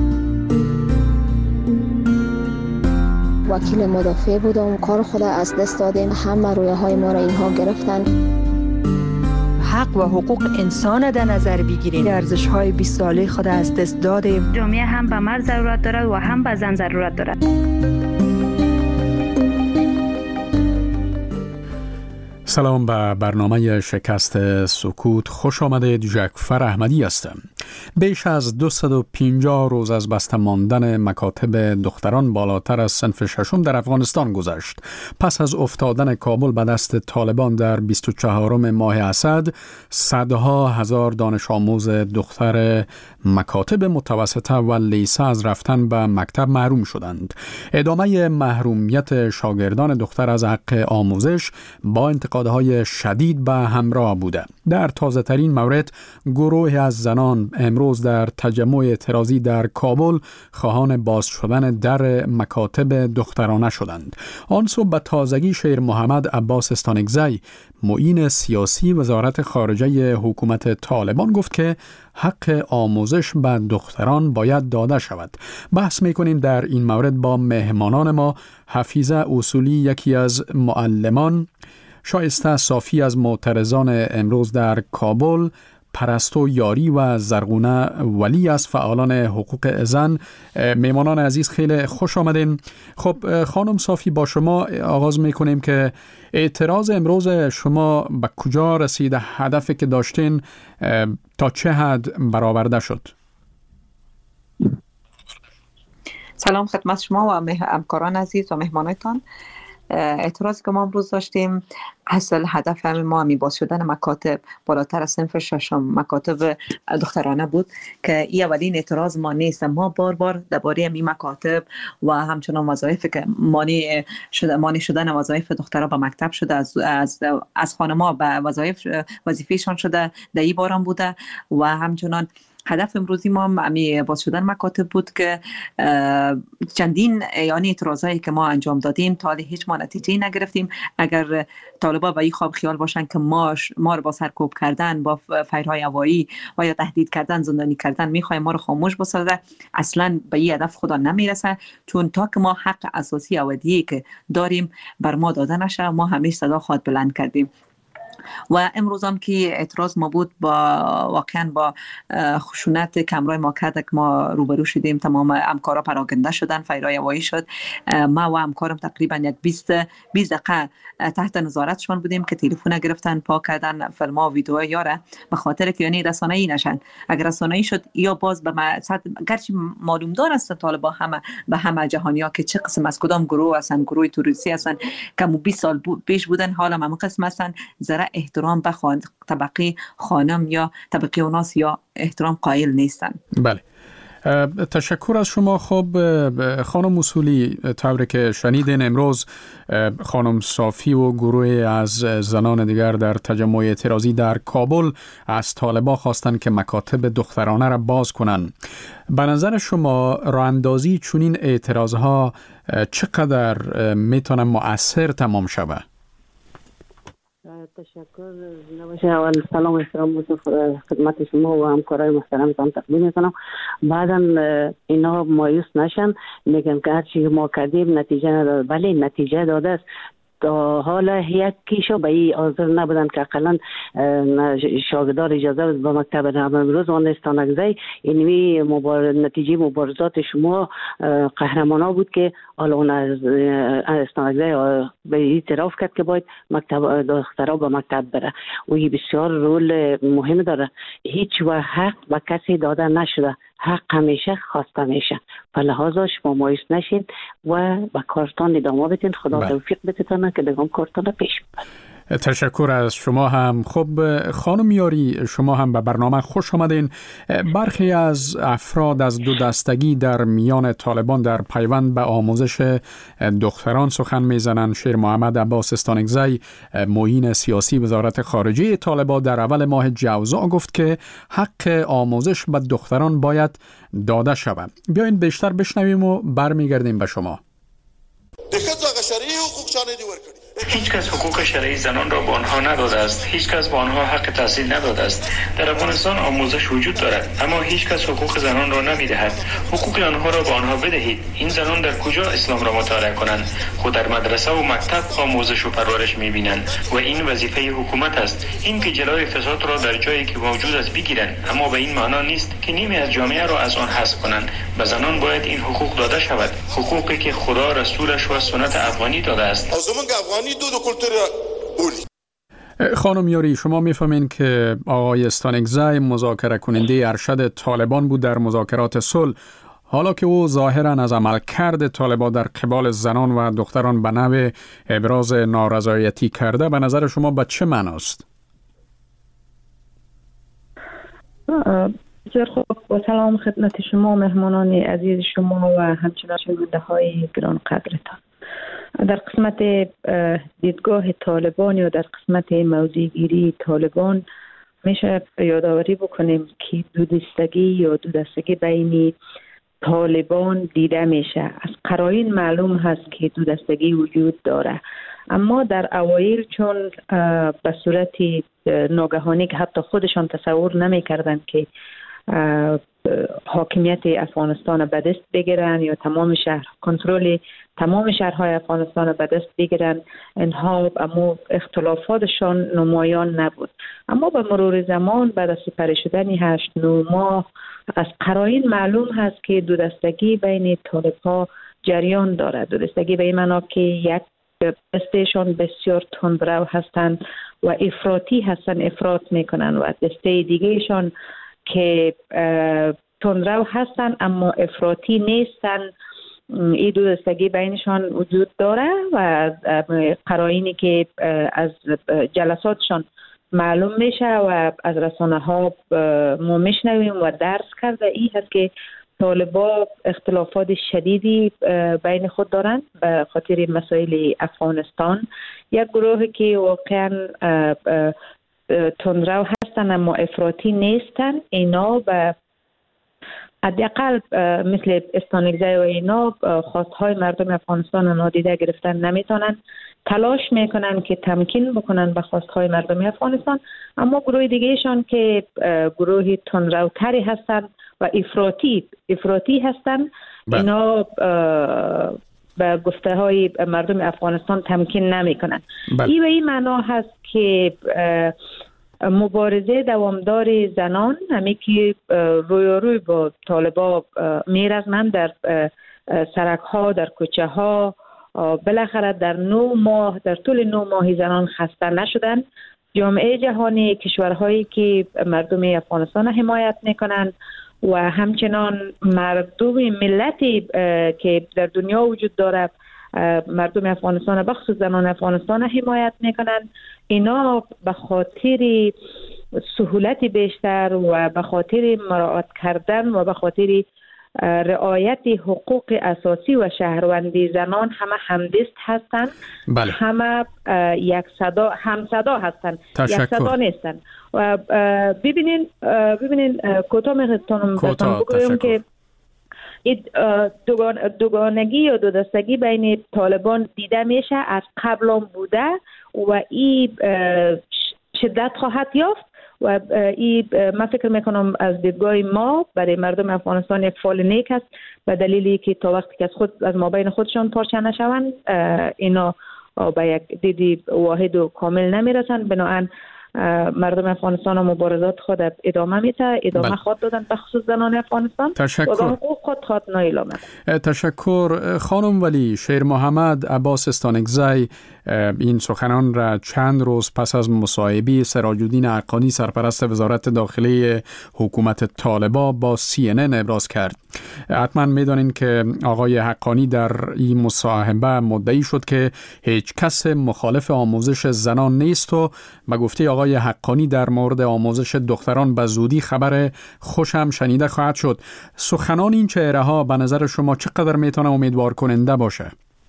وکیل مدافع بودم، کار خود از دست دادیم، همه رویه های ما را اینها گرفتن. حق و حقوق انسان در نظر بگیریم. ارزش های بیست ساله خود از دست دادیم. جامعه هم به مرد ضرورت دارد و هم به زن ضرورت دارد. سلام به برنامه شکست سکوت. خوش آمدید. جعفر احمدی هستم. بیش از دویست و پنجاه روز از بسته ماندن مکاتب دختران بالاتر از صنف ششم در افغانستان گذشت. پس از افتادن کابل به دست طالبان در بیست و چهارم ماه اسد، صدها هزار دانش آموز دختر مکاتب متوسطه و لیسه از رفتن به مکتب محروم شدند. ادامه محرومیت شاگردان دختر از حق آموزش با انتقادهای شدید به همراه بوده. در تازه ترین مورد، گروهی از زنان امروز در تجمع اعتراضی در کابل خواهان باز شدن در مکاتب دخترانه شدند. آن صبح به تازگی شیر محمد عباس استانکزی، معین سیاسی وزارت خارجه حکومت طالبان، گفت که حق آموزش به دختران باید داده شود. بحث میکنیم در این مورد با مهمانان ما. حفیظه اصولی، یکی از معلمان، شایسته صافی از معترضان امروز در کابل، پرستو یاری و زرغونه ولی از فعالان حقوق زن. میمانان عزیز خیلی خوش آمدین. خب خانم صافی، با شما آغاز میکنیم که اعتراض امروز شما به کجا رسید؟ هدفی که داشتین تا چه حد برآورده شد؟ سلام خدمت شما و همکاران عزیز و مهمانانتان. اعتراضی که ما امروز داشتیم، اصل هدف همین ما همی باز شدن مکاتب بالاتر از صنف ششم، مکاتب دخترانه بود که این اولین اعتراض ما نیست. ما بار بار درباره این مکاتب و همچنان وظایفی که مانع شده مانع شدن وظایف دخترها به مکتب شده، از از از خانم‌ها به وظایف وظیفه‌شان شده، در این بارم بوده. و همچنان هدف امروزی ما امی باز شدن مکاتب بود که چندین یعنی اعتراضایی که ما انجام دادیم تا هیچ ما نتیجه نگرفتیم. اگر طالبا به این خواب خیال باشن که ما ما رو با سرکوب کردن، با فیرهای هوایی و یا تهدید کردن، زندانی کردن میخوایم ما رو خاموش بسازه، اصلا به این هدف خدا نمیرسه. چون تا که ما حق اساسی ودیعی که داریم بر ما داده نشه، ما همیشه صدا خود بلند کردیم. و امروز هم که اعتراض ما بود با واقعا با خشونت کمرای ما کرد که ما روبرو شدیم، تمام همکارا پراکنده شدن، فیرای هوایی شد. ما و همکارم تقریبا یک بیست بیست دقیقه تحت نظارتشون بودیم که تلفن گرفتن، پاک کردن فیلم‌ها و ویدیوها یاره، به خاطر که یعنی رسانه‌ای نشن. اگر رسانه‌ای شد یا باز به گرچه معلوم دار است طالبان همه به همه جهانیا که چه قسم از کدام گروه هستن، گروه توریستی هستن که مو بیست سال پیش بودن، حالا هم قسم هستن، ذره احترام به طبقه خانم یا طبقه اوناس یا احترام قائل نیستن. بله، تشکر از شما. خب خانم اصولی، طوری که شنیدین امروز خانم صافی و گروه از زنان دیگر در تجمع اعتراضی در کابل از طالبان خواستند که مکاتب دخترانه را باز کنند. به نظر شما راه اندازی چنین اعتراضها چقدر میتونه مؤثر تمام شود؟ تشکر نباشه. اول سلام و احترام خدمت شما و همکارای محترمتان تقدیم میکنم. بعدا اینا مایوس نشن، میگم که هرچی ما کردیم نتیجه نداد. بله نتیجه داده است. تا حالا یکیشو به این حاضر نبودن که اقلا شاگردار اجازه به مکتب نرم. امروز آن استانگزی اینوی مبار... نتیجه مبارزات شما قهرمانا بود که حالا اون استانگزی به اعتراف کرد که باید مکتب دخترها به مکتب بره و این بسیار رول مهم داره. هیچ و حق به کسی داده نشده، حق همیشه خواسته میشه. فلحاظا شما مایوس نشین و به کارتان ادامه بدین. خدا توفیق بده که دیگه کارتان پیش ببرید. تشکر از شما هم. خب خانم یاری، شما هم به برنامه خوش آمدین. برخی از افراد از دو دستگی در میان طالبان در پیوند به آموزش دختران سخن میزنند. شیر محمد عباس استانگزی، معین سیاسی وزارت خارجه طالبان، در اول ماه جوزا گفت که حق آموزش به دختران باید داده شود. بیاین بیشتر بشنویم و برمیگردیم به شما. هیچ کس حقوق شرعی زنان را به آنها نداده است. هیچ کس به آنها حق تحصیل نداده است. در افغانستان آموزش وجود دارد، اما هیچ کس حقوق زنان را نمیدهد. حقوق آنها را به آنها بدهید. این زنان در کجا اسلام را مطالعه کنند؟ خود در مدرسه و مکتب آموزش و پرورش میبینند و این وظیفه حکومت است. این که جلوی فساد را در جایی که موجود است بگیرند، اما به این معنا نیست که نیمی از جامعه را از آن حذف کنند. به زنان باید این حقوق داده شود، حقوقی که خدا رسولش و سنت افغانی داده است. خانم یاری، شما میفهمین که آقای استانگزی مذاکره کننده ارشد طالبان بود در مذاکرات صلح. حالا که او ظاهراً از عملکرد طالبان در قبال زنان و دختران به نوع ابراز نارضایتی کرده، به نظر شما به چه معناست؟ بسیار خوب. با سلام خدمت شما مهمانان عزیز شما و همچنین شنونده های گران قدرتان. در قسمت دیدگاه طالبان یا در قسمت موضع‌گیری طالبان میشه یادآوری بکنیم که دو دستگی یا دو دستگی بین طالبان دیده میشه. از قرائن معلوم هست که دو دستگی وجود داره، اما در اوایل چون به صورت ناگهانی که حتی خودشان تصور نمی‌کردند که حاکمیت افغانستان به دست بگیرن یا تمام شهر کنترل تمام شهرهای افغانستان به دست بگیرن، اینها اما اختلافاتشان نمایان نبود. اما به مرور زمان بعد از سپری شدن هشت نو ماه از قرائن معلوم هست که دو دستگی بین طالب‌ها جریان دارد. دو دستگی به این معنا که یک دستهشان بسیار تندرو هستند و افراطی هستند، افراط میکنن، و دسته دیگهشان که تندرو هستن اما افراطی نیستن. این دو دستگی بینشان وجود داره و قرائنی که از جلساتشان معلوم میشه و از رسانه ها ما میشنویم و درس کرده این هست که طالبان اختلافات شدیدی بین خود دارند به خاطر مسائل افغانستان. یک گروه که واقعا تندرو هستن اما افراطی نیستن، اینا به حداقل مثل استانگزی و اینا خواستهای مردم افغانستان نادیده گرفتن نمیتونن، تلاش میکنن که تمکین بکنن به خواستهای مردم افغانستان. اما گروه دیگهشان که گروه تندروتری هستن و افراطی افراطی هستن، اینا به گفته های مردم افغانستان تمکین نمی کنند. این به این معنا هست که مبارزه دوامدار زنان همی که روی روی با طالبا میرزمند در سرک ها، در کوچه ها، بالاخره در نو ماه در طول نو ماه زنان خسته نشدن. جامعه جهانی، کشورهایی که مردم افغانستان حمایت میکنند و همچنان مردم ملتی که در دنیا وجود داره مردم افغانستان بخصوص زنان افغانستان حمایت میکنند، اینا به خاطر سهولت بیشتر و به خاطر مراعات کردن و به خاطر رعایت حقوق اساسی و شهروندی زنان همه همدست هستند. بله. همه یک صدا هم صدا هستند، یک صدا نیستند. و ببینین ببینین کوتاه میخواستم بگویم که دوگانگی یا دو دستگی بین طالبان دیده میشه، از قبل هم بوده و این شدت خواهد یافت و این من فکر میکنم از دیدگاه ما برای مردم افغانستان یک فال نیک است، به دلیلی که تا وقتی که از خود از مابین خودشان پارچه نشوند اینا به یک دیدی واحد و کامل نمیرسند. بنابراین مردم افغانستان و مبارزات خود ادامه میده، ادامه بل. خود دادن به خصوص زنان افغانستان تشکر. و به حقوق خود خود نایل تشکر خانم ولی. شیر محمد عباس استانکزی این سخنان را چند روز پس از مصاحبه سراج الدین حقانی سرپرست وزارت داخلی حکومت طالبا با سی ان ان ابراز کرد. حتما میدانین که آقای حقانی در این مصاحبه مدعی شد که هیچ کس مخالف آموزش زنان نیست و به گفته آقای حقانی در مورد آموزش دختران به زودی خبر خوشم شنیده خواهد شد. سخنان این چهره ها به نظر شما چقدر میتونه امیدوار کننده باشه؟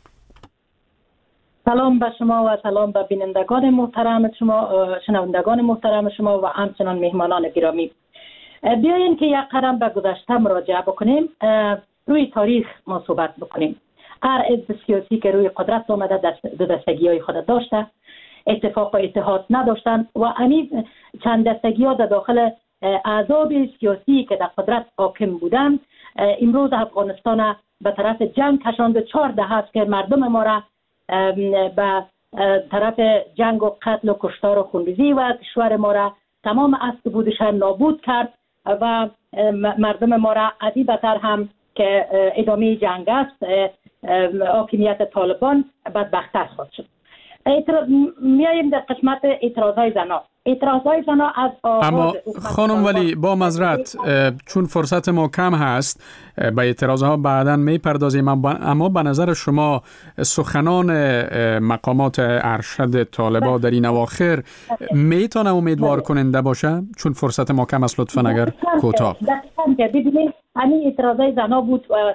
سلام به شما و سلام به بینندگان محترم شما، شنوندگان محترم شما و همچنان مهمانان گرامی. بیاین که یک قدم به گذشته مراجعه بکنیم، روی تاریخ ما صحبت بکنیم. هر حزب سیاسی که روی قدرت آمده دو دستگی های خود داشته، اتفاق و اتحاد نداشتند و همین چند دستگی ها در داخل احزاب سیاسی که در قدرت حاکم بودند امروز افغانستان به طرف جنگ کشاند. چهار دهه است که مردم ما را به طرف جنگ و قتل و کشتار و خونریزی و کشور ما را تمام اصل بودش نابود کرد و مردم ما را از این بهتر هم که ادامه جنگ است حاکمیت طالبان بدبخت‌تر خواهد شد. میاییم در قسمت اعتراضهای زنا. اعتراضهای زنا از اما خانم ولی با معذرت چون فرصت ما کم هست به اعتراضها بعداً میپردازیم، اما به نظر شما سخنان مقامات ارشد طالبا در این اواخر میتونه امیدوار کننده باشه؟ چون فرصت ما کم است، لطفاً اگر کوتاه. ببینید همین اعتراضهای زنا بود و,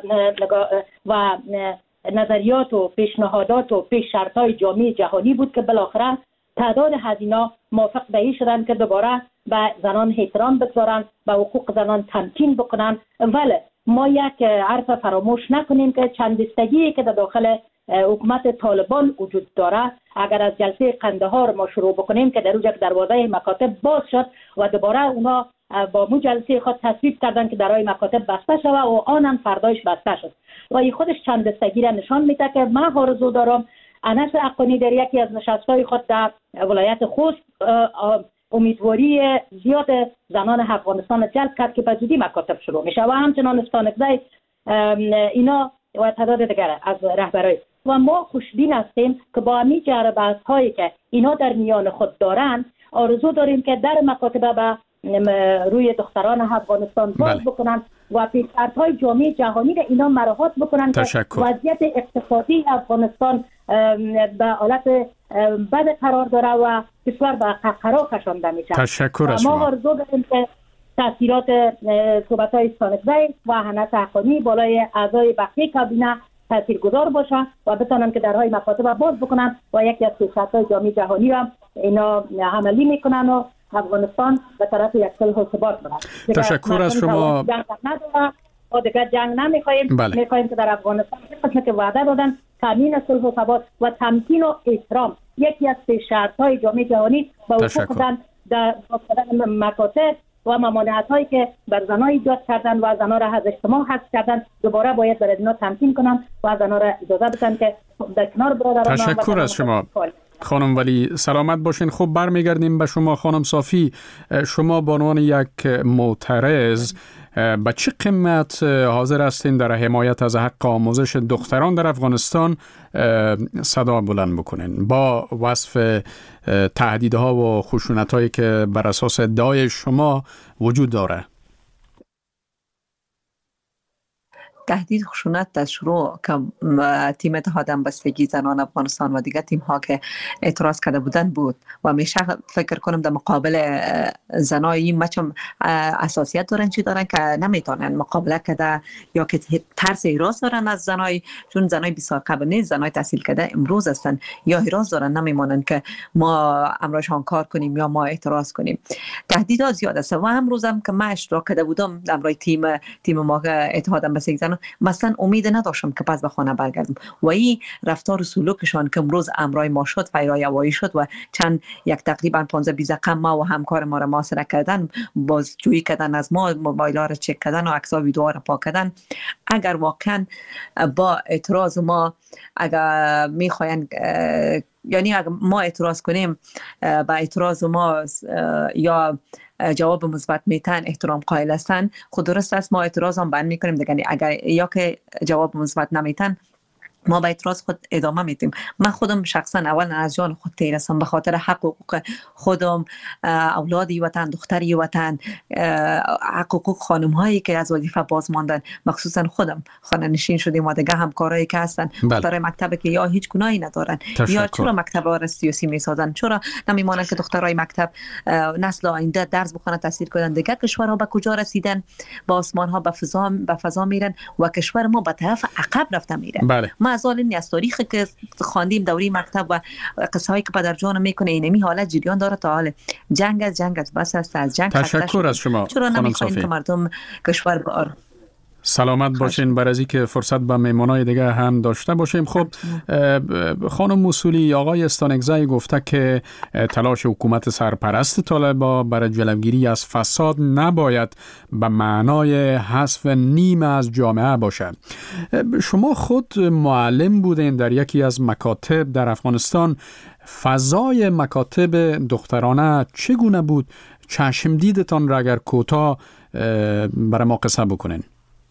و نظریات و پیشنهادات و پیش شرطهای جامعه جهانی بود که بالاخره تعداد هزینا موافق به این شدن که دوباره به زنان احترام بگذارن، به حقوق زنان تمکین بکنن. ولی ما یک حرف فراموش نکنیم که چند دستگی که در داخل حکومت طالبان وجود داره، اگر از جلسه قندهار ما شروع بکنیم که در اونجا دروازه مکاتب باز شد و دوباره اونا با مو جلسه خود تصویب کردن که درای مکاتب بسته شد و آنم فردایش بسته شد و این خودش چند دستگی را نشان میده که من آرزو دارم انس حقانی در یکی از نشستهای خود در ولایت خوست امیدواری زیاد زنان افغانستان جلب کرد که به زودی مکاتب شروع میشه و همچنان استانکزی اینا و تعداد دیگر از رهبرای و ما خوشبین هستیم که با همین جربه‌های هایی که اینا در میان خود دارن آرزو داریم که در مکاتب به روی دختران افغانستان باز بله. بکنن و پیش‌فرض‌های جامعه جهانی را اینا مراعات بکنن که وضعیت اقتصادی افغانستان به حالت بد قرار داره و کشور به قهقرا کشانده میشه. تشکر از شما. ما آرزو داریم که تاثیرات صحبت‌های استانکزی و انس حقانی بالای اعضای بقیه کابینه تاثیرگذار باشه و بتونن که درهای مکاتب باز بکنن و یکی از پیش‌فرض‌های جامعه جهانی را اینا عملی میکنن و افغانستان به طرف یک صلح و ثبات برد. تشکر از شما. جنگ نداره و دیگر جنگ نمیخوایم. بله. میخوایم که در افغانستان قسمت که وعده دادن تامین صلح و ثبات و تمکین و احترام یکی از شرط‌های جامعه جهانی با حقوق زن در مکاتب و ممانعت هایی که بر زنها ایجاد کردن و زنها را از اجتماع حذف کردن دوباره باید برای اینا تمکین کنن و زنها را اجازه بدن که در کنار برادران. تشکر از شما خانم ولی، سلامت باشین. خب برمیگردیم به شما خانم صافی. شما به عنوان یک معترض به چه قیمت حاضر هستین در حمایت از حق آموزش دختران در افغانستان صدا بلند بکنین با وصف تهدیدها و خشونت‌هایی که بر اساس ادعای شما وجود داره؟ تهدید خشونت از شروع که تیم اتحاد همبستگی زنان افغانستان و دیگر تیم ها که اعتراض کرده بودن بود و همیشه فکر کنم در مقابل زنای مچم اساسیت دارن چی دارن که نمیتونن مقابله کرده یا که ترس ایراز دارن از زنای، چون زنای بسیار قبل نیست، زنای تحصیل کرده امروز هستن یا ایراز دارن نمیمانن که ما امرشان کار کنیم یا ما اعتراض کنیم. تهدیدات زیاد است و امروز هم که من اشتراک کرده بودم امرای تیم تیم ما اتحاد همبستگی زنان مثلا امید نداشتم که پس به خانه برگردم و این رفتار و سلوکشان که امروز امرای ما شد فیرای هوایی شد و چند یک تقریبا پانزده بیست رقم ما و همکار ما را محاصره کردن، بازجویی کردن از ما، موبایل‌ها را چک کردن و عکس‌ها ویدیوها را پاک کردن. اگر واقعا با اعتراض ما اگر میخواین یعنی اگر ما اعتراض کنیم با اعتراض ما یا جواب مثبت میتن احترام قائل هستن، خود درست است ما اعتراض هم بند میکنیم دیگه. اگر یا که جواب مثبت نمیتن ما با اعتراض خود ادامه میدیم. من خودم شخصا اول از جان خود تیرسم به خاطر حق حقوق خودم، اولادی وطن، دختری وطن، حق حقوق خانم هایی که از وظیفه باز ماندن، مخصوصا خودم خانه نشین شدیم و دیگه همکارایی که هستن دخترای مکتب که یا هیچ گناهی ندارن تشکر. یا چرا مکتب ها را سیاسی میسازن، چرا نمیمانن که دخترای مکتب نسل آینده درس بخونه تحصیل کنن. دیگه کشورها به کجا رسیدن؟ با آسمان ها به فضا به فضا میرن و کشور ما به طرف عقب رفته میره. بله. از این از تاریخی که خواندیم دوری مکتب و قصه هایی که پدر جان میکنه اینمی حالت جریان داره تا حال جنگ از جنگ از بس است از جنگ. تشکر از شما چرا نمیخوایم که مردم کشور بار سلامت باشین برای از اینکه فرصت به مهمانای دیگه هم داشته باشیم. خب خانم موصولی، آقای استانکزی گفته که تلاش حکومت سرپرست طالبان برای جلوگیری از فساد نباید به معنای حذف نیمه از جامعه باشد. شما خود معلم بودین در یکی از مکاتب در افغانستان. فضای مکاتب دخترانه چگونه بود؟ چشم دیدتان را اگر کوتاه برای ما قصه بکنین.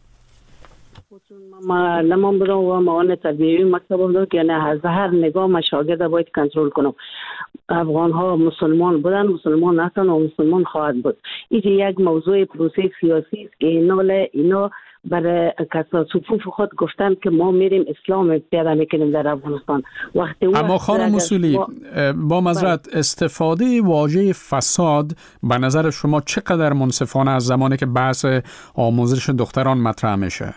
معلمان بودم و معاون تربیوی مکتب بودم که نه از هر نگاه ما شاگرد باید کنترل کنم. افغان ها مسلمان بودن، مسلمان هستن و مسلمان خواهد بود. این یک موضوع پروسه سیاسی است که اینا اینا برای کسا صفوف خود گفتن که ما میریم اسلام پیاده میکنیم در افغانستان. وقتی اما خانم موصولی با, با معذرت استفاده واژه فساد به نظر شما چقدر منصفانه از زمانی که بحث آموزش دختران مطرح میشه؟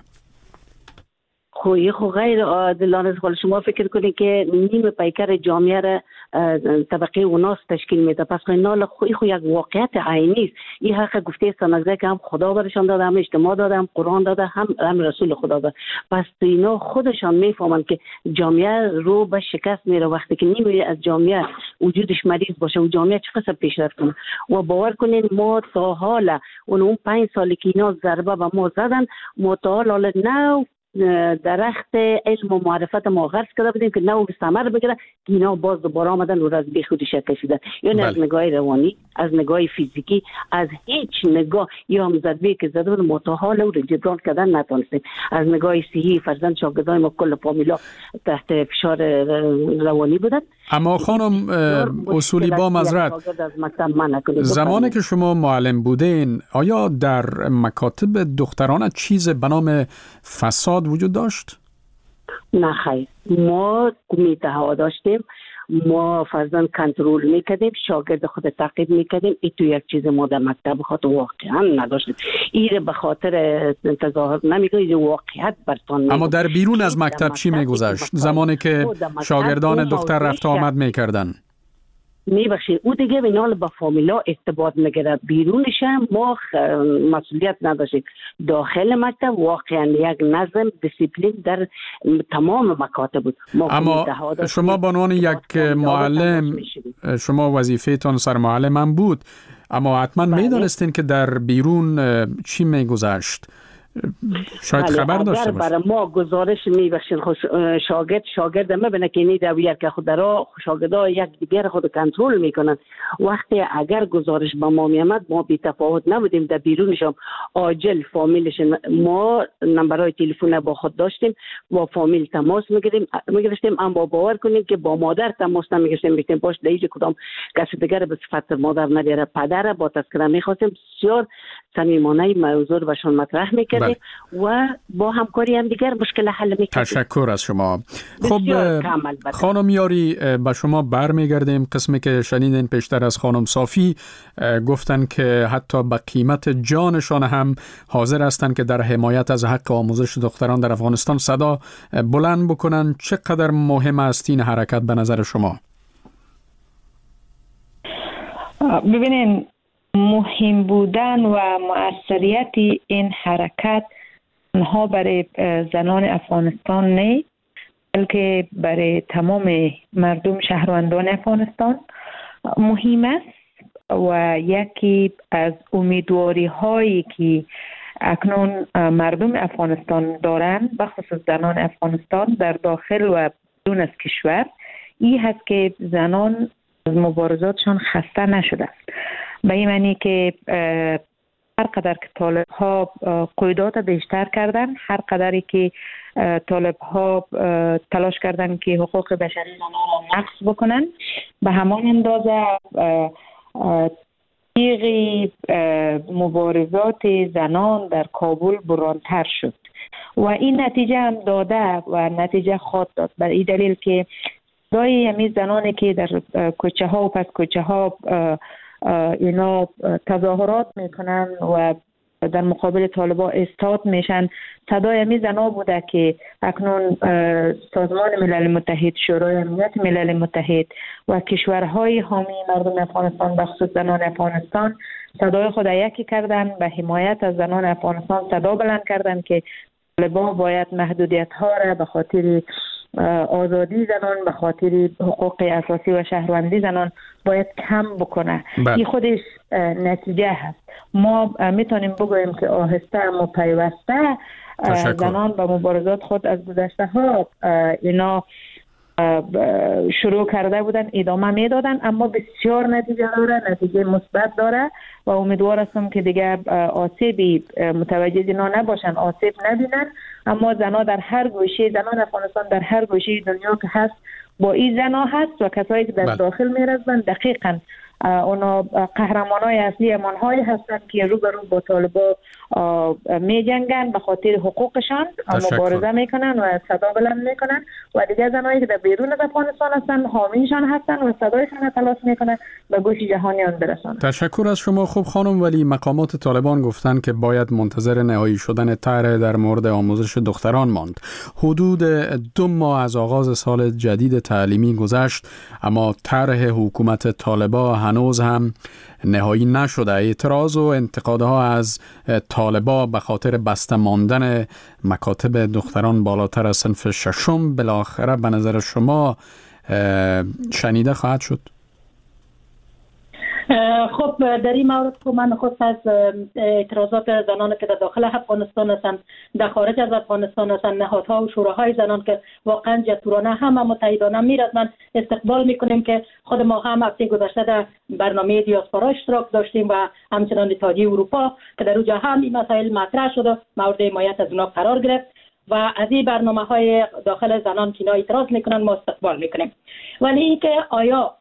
خوی خو غیر عادلانه است. شما فکر کنید که نیم پیکر جامعه را طبقه اوناس تشکیل میده. پس اینا خوی خو یک واقعیت عینی است. این حق گفته استانکزی که هم خدا برشان داده، هم اجتماع داده، هم قرآن داده، هم هم رسول خدا داده. پس اینا خودشان میفهمن که جامعه رو به شکست میره وقتی که نیم از جامعه وجودش مریض باشه و جامعه چقدر پیشرفت کنه. و باور کنین ما تا حالا اون پنج سالی که اینا ضربه به ما زدن، ما تا حالا نه درخت علم و معرفت ما غرس کرده بودیم که نه ثمر بگیره که اینا باز دوباره آمدن و از بی خودی شکل شدن. یعنی از نگاه روانی، از نگاه فیزیکی، از هیچ نگاه یا هم ضربه که زده بود متحال و جبران کردن نتونستیم. از نگاه صحی فرزند شاگردای ما کل فامیلا تحت فشار روانی بودن. اما خانم اصولی با معذرت، زمانی که شما معلم بودین آیا در مکاتب دختران چیز به نام فساد وجود داشت؟ نه خیر، ما کمیته ها داشتیم، ما فرزند کنترل میکردیم، شاگرد خود تعقیب میکردیم. این تو یک چیز ما در مکتب خود واقعا نداشتیم. این به خاطر تظاهر نمیگه، این واقعیت برتون. اما در بیرون از مکتب چی میگذشت زمانی که شاگردان دختر رفت آمد میکردن؟ میبخشید او دیگه به نال با فامیلا ارتباط میگیره. بیرونش ما مسئولیت نداشتیم. داخل مکتب واقعا یک نظم دیسیپلین در تمام مکاتب بود. اما شما به عنوان یک معلم، شما وظیفه‌تان سرمعلم هم بود، اما حتما میدانستین که در بیرون چی میگذشت؟ شاید خبر داشته باشید. برای ما گزارش میبخشین شاگرد شاگرد میبینه که اینی دویر که خود را شاگردا یک دیگر خود کنترل میکنن. وقتی اگر گزارش به ما میامد ما بی تفاوت نبودیم، در بیرونشم عاجل فامیلش ما نمبرهای تلفن با خود داشتیم، با فامیل تماس میگیریم میگرفتیم. اما باور کنید که با مادر تماس نمیگرفتیم، میگفتیم باش دیگه کدام کسی دیگر به صفت مادر نبیاره، پدر با تذکره میخواستیم. بسیار صمیمانه موضوع رو بهشون مطرح میکردیم و با همکاری هم دیگر مشکل حل میکردیم. تشکر از شما. خب خانم یاری، به شما برمیگردیم. قسمی که شنیدین پیشتر از خانم صافی گفتن که حتی به قیمت جانشان هم حاضر هستند که در حمایت از حق آموزش دختران در افغانستان صدا بلند بکنن. چقدر مهم است این حرکت به نظر شما؟ ببینین، مهم بودن و مؤثریت این حرکت تنها برای زنان افغانستان نه، بلکه برای تمام مردم شهروندان افغانستان مهم است و یکی از امیدواری هایی که اکنون مردم افغانستان دارند، بخصوص زنان افغانستان در داخل و بیرون از کشور، این هست که زنان از مبارزاتشان خسته نشده است. به این معنی که هر قدر که طالب ها قیودات بیشتر کردن، هر قدری که طالب ها تلاش کردن که حقوق بشری زنان را نقض بکنن، به همان اندازه تیغ مبارزات زنان در کابل برانتر شد و این نتیجه هم داده و نتیجه خواهد داد. به این دلیل که دایی همی زنانی که در کوچه ها و پس کوچه ها اینا تظاهرات میکنن و در مقابل طالبا استاد میشن، صدای همی زنا بوده که اکنون سازمان ملل متحد، شورای امنیت ملل متحد و کشورهای حامی مردم افغانستان بخصوص زنان افغانستان صدای خود یکی کردن، به حمایت از زنان افغانستان صدا بلند کردن که طالبان باید محدودیت ها را به خاطر آزادی زنان، به خاطر حقوق اساسی و شهروندی زنان باید کم بکنه. این خودش نتیجه هست. ما میتونیم بگوییم که آهسته اما پیوسته زنان به مبارزات خود از گذشته ها اینا شروع کرده بودن، ادامه میدادن، اما بسیار نتیجه داره، نتیجه مثبت داره و امیدوار هستم که دیگه آسیبی متوجه اینا نباشن، آسیب نبینن. اما زنان در هر گوشه، زنان افغانستان در هر گوشه دنیا که هست با این زنا هست و کسایی که در بل. داخل میرزن دقیقاً اونا قهرمانای اصلی امانهایی هستن که رو به رو با طالبا می جنگن، به خاطر حقوقشان مبارزه میکنن و صدا بلند میکنن و دیگه زنایی که در بیرون از افغانستان هستن حامیشان هستن و صدایشان تلاش میکنن به گوش جهانیان برسانن. تشکر از شما. خوب خانم، ولی مقامات طالبان گفتن که باید منتظر نهایی شدن طرح در مورد آموزش دختران ماند. حدود دو ماه از آغاز سال جدید تعلیمی گذشت، اما طرح حکومت طالبان هنوز هم نهایی نشده. اعتراض و انتقادها از طالبا به خاطر بسته ماندن مکاتب دختران بالاتر از صنف ششم بالاخره به نظر شما شنیده خواهد شد؟ خب در این مورد که من خود از اعتراضات زنان که در داخل افغانستان هستند، در خارج از افغانستان هستند، نهادها و شوراهای زنان که واقعا جسورانه هم متحدانه میرزمن استقبال میکنیم که خود ما هم هفته گذشته در برنامه دیاسپورا اشتراک داشتیم و همچنان اتحادیه اروپا که در اونجا هم این مسائل مطرح شده، مورد حمایت از اونا قرار گرفت و از این برنامه های داخل زنان که اینا اعتراض میکنن ما استقبال میکنیم. ولی اینکه آیا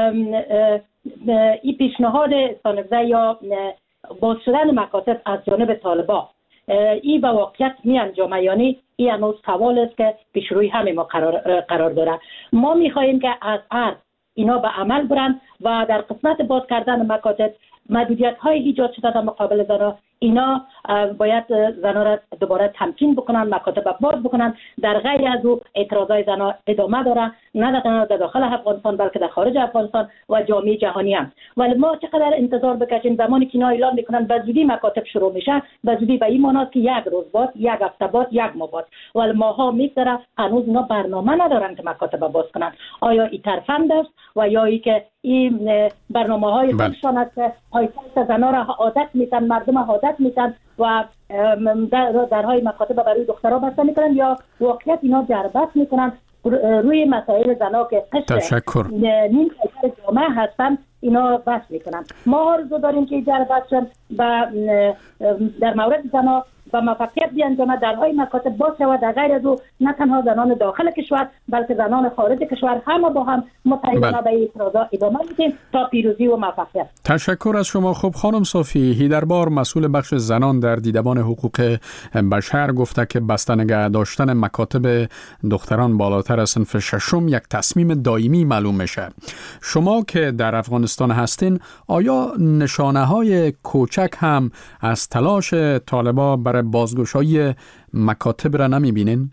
این پیشنهاد استانگزه یا باز شدن مکاتب از جانب طالبا این به واقعیت می انجامه یا نه، این هنوز سوال است که پیش روی همه ما قرار, قرار داره. ما می خواهیم که از عرض اینا به عمل برن و در قسمت باز کردن مکاتب محدودیت های ایجاد شده در مقابل زنان، اینا باید زنان را دوباره تمکین بکنن، مکاتب باز بکنن. در غیر از او اعتراضای زنان ادامه داره، نه تنها در داخل افغانستان بلکه در خارج افغانستان و جامعه جهانی هم. ولی ما چقدر انتظار بکشیم؟ زمانی که اینا اعلام میکنن به زودی مکاتب شروع میشه، به زودی به این معناست که یک روز بعد، یک هفته بعد، یک ماه بعد، ولی ماها میگذره هنوز اینا برنامه ندارن که مکاتب باز کنن. آیا این ترفند است و یا ای که این برنامه های خودشان است که آیسا زنها را عادت میتن، مردم عادت میتن و در درهای مکاتب برای دخترها بسته میکنن یا واقعیت اینا جربت میکنن روی مسائل زنها که قشر نیم کشور جامعه هستن اینا بس میکنن. ما آرزو داریم که جربت شن و در مورد زنها و موفقیت بیانجامد، درهای مکاتب باز شود، در غیر از او نه تنها زنان داخل کشور بلکه زنان خارج کشور همه با هم متحدانه به اعتراضات ادامه میدیم تا پیروزی و موفقیت. تشکر از شما. خب خانم صافی هیدربار، مسئول بخش زنان در دیدبان حقوق بشر، گفته که بسته نگه داشتن مکاتب دختران بالاتر از صنف ششم یک تصمیم دائمی معلوم میشه. شما که در افغانستان هستین، آیا نشانه های کوچک هم از تلاش طالبان برای بازگشایی مکاتب را نمیبینین؟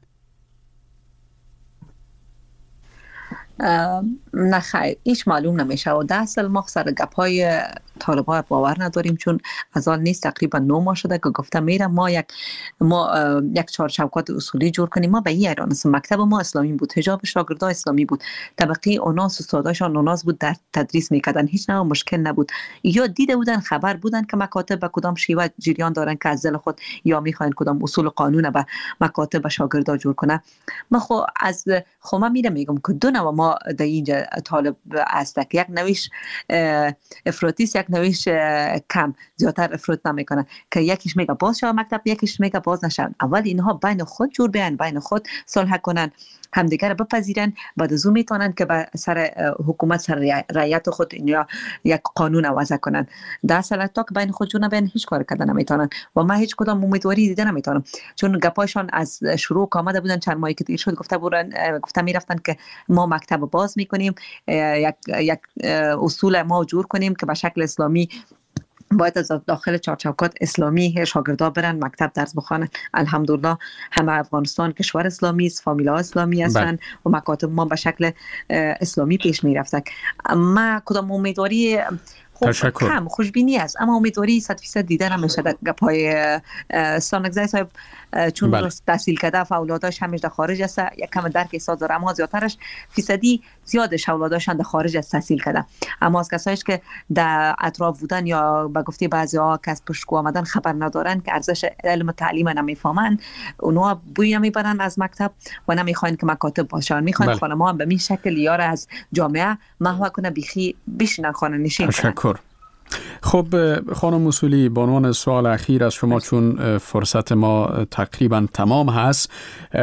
نه خیر، هیچ معلوم نمیشه و ده اصل ما سر گپای طالبان باور نداریم، چون از آن نیست تقریبا نو ماه شده که گفته میره ما یک ما یک چهارچوکات اصولی جور کنیم. ما به این ایران است، مکتب ما اسلامی بود، حجاب شاگردا اسلامی بود، طبقه اوناس استاداشان اوناس بود، در تدریس میکردن، هیچ نوع مشکل نبود. یا دیده بودن، خبر بودن که مکاتب به کدام شیوه جریان دارن که از دل خود یا میخواین کدام اصول قانون به مکاتب و شاگردا جور کنه. ما خو از خو ما میره میگم که دو نوع ما در اینجا طالب است، یک نویش افراطی است، یک نویش کم زیادتر افراط نمیکنن که یکیش میگه باز شو مکتب، یکیش میگه باز نشون. اول اینها بین خود جور بیان، بین خود صلح کنن، همدیگر بپذیرن، بعد از اون میتونن که به سر حکومت سر رعیت خود یا یک قانون وضع کنن. در صورت تا که بین خود جور نبین هیچ کار کردن نمیتونن و ما هیچ کدام امیدواری دیده نمیتونم، چون گپایشان از شروع آمده بودن. چند ماهی که دیر شد گفته بودن گفته میرفتن که ما مکتب باز میکنیم، یک یک اصول ما جور کنیم که به شکل اسلامی باید از داخل چارچوکات اسلامی شاگردا برن مکتب درس بخوانن. الحمدلله همه افغانستان کشور اسلامی است، فامیلا اسلامی هستن و مکاتب ما به شکل اسلامی پیش میرفتن. ما کدام امیدواری خب کم خوشبینی است، اما امیدواری صد فیصد دیده نمیشه در گپای سانگزای صاحب، چون بله. تحصیل کرده و اولاداش همیشه در خارج است، یک کم درک احساس داره، اما زیادترش فیصدی زیادش اولاداشان در خارج است تحصیل کرده. اما از کسایش که در اطراف بودن یا به گفته بعضی‌ها که از پشتگو آمدن خبر ندارن که ارزش علم و تعلیم نمیفهمن، اونها بوی نمیبرن از مکتب و نمیخواین که مکاتب باشن، میخواین بله. خانم‌ها به این شکل یار از جامعه محو کنه، بیخی بشینن خانه نشین. تشکر. خب خانم اصولی، به عنوان سوال اخیر از شما، چون فرصت ما تقریبا تمام هست،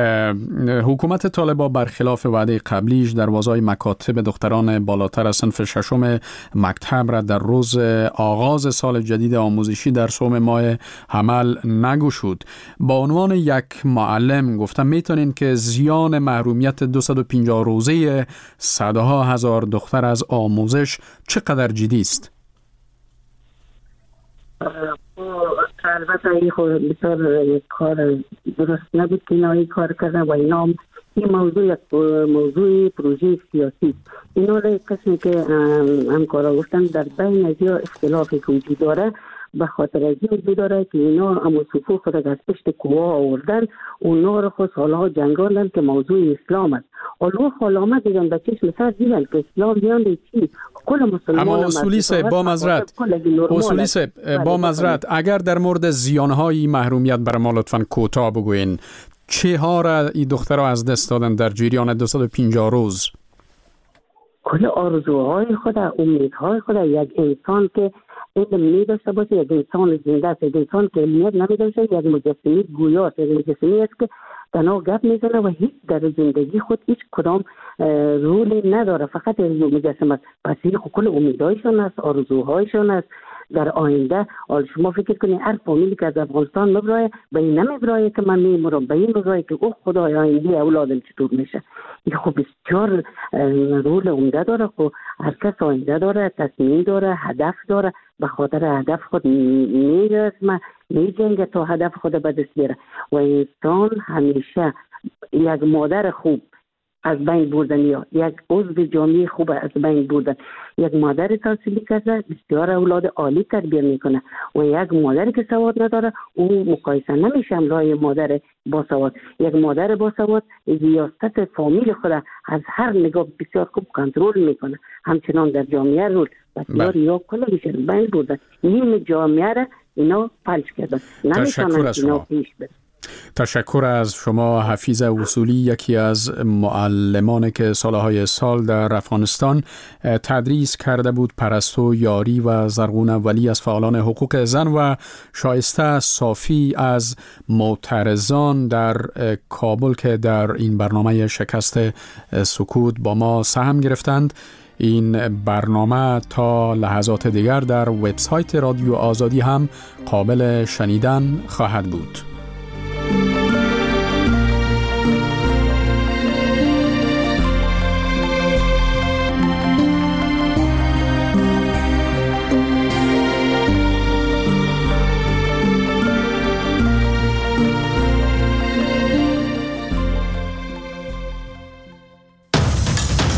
حکومت طالبان برخلاف وعده قبلیش دروازهای مکاتب دختران بالاتر از صنف ششم مکتب را در روز آغاز سال جدید آموزشی در سوم ماه حمل نگشود. با عنوان یک معلم گفتم میتونین که زیان محرومیت دویست و پنجاه روزه صدها هزار دختر از آموزش چقدر جدی است؟ البته این خود بسیار یک کار درست نبود که اینا این کار کردن و اینا این موضوع یک موضوع پروژه سیاسی. اینا را قسمی که همکارا گفتن در بین از یا اختلافی که وجود داره به خاطر از این وجود داره که اینا اما صفوف خود از پشت کوه آوردن اونا را خود سالها جنگاندن که موضوع اسلام است. اولو خالامه دیدن به چشم سر دیدن که اسلام دیان چی کل مسلمان. اما اصولی صاحب با مزرعت اصولی صاحب با مزرعت اگر در مورد زیانهای محرومیت بر ما لطفاً کوتاه بگوین، چه ها را این دخترها از دست دادن در جریان دویست و پنجاه روز؟ کل آرزوهای خود، امیدهای خود، یک انسان که علم می داشته باشه، یک انسان زنده است، یک انسان که علمیت نمی داشته، یک مجسمه گویا است، یک مجسمه است که تنها گپ میزنه و هیچ در زندگی خود هیچ کدام رولی نداره، فقط مجسمه است. پس این کل امیدهایشان است، آرزوهایشان است در آینده. حال شما فکر کنید هر فامیلی که از افغانستان مبرایه به این نمیبرایه که من میمرم، به این مبرایه که او خدای آینده اولادم چطور میشه. این خب بسیار رول عمده داره. خب هر کس آینده داره، تصمیم داره، هدف داره، به خاطر هدف خود میرسمه، میجنگه تا هدف خود به دست بیاره. و انسان همیشه یک مادر خوب، از بین بردن یا یک عضو جامعه خوب از بین بردن. یک مادر تحصیلی کرده بسیار اولاد عالی تربیت میکنه و یک مادری که سواد نداره او مقایسه نمیشه همراه مادر با سواد. یک مادر با سواد ریاست فامیل خود از هر نگاه بسیار خوب کنترل میکنه. همچنان در جامعه رول بسیار یا کلا میشه بین بردن. نیم جامعه را اینا فلج کردن. تشکر از شما. تشکر از شما حفیظ وصولی، یکی از معلمان که سالهای سال در افغانستان تدریس کرده بود، پرستو یاری و زرغون ولی از فعالان حقوق زن و شایسته صافی از معترضان در کابل که در این برنامه شکست سکوت با ما سهم گرفتند. این برنامه تا لحظات دیگر در وبسایت رادیو آزادی هم قابل شنیدن خواهد بود.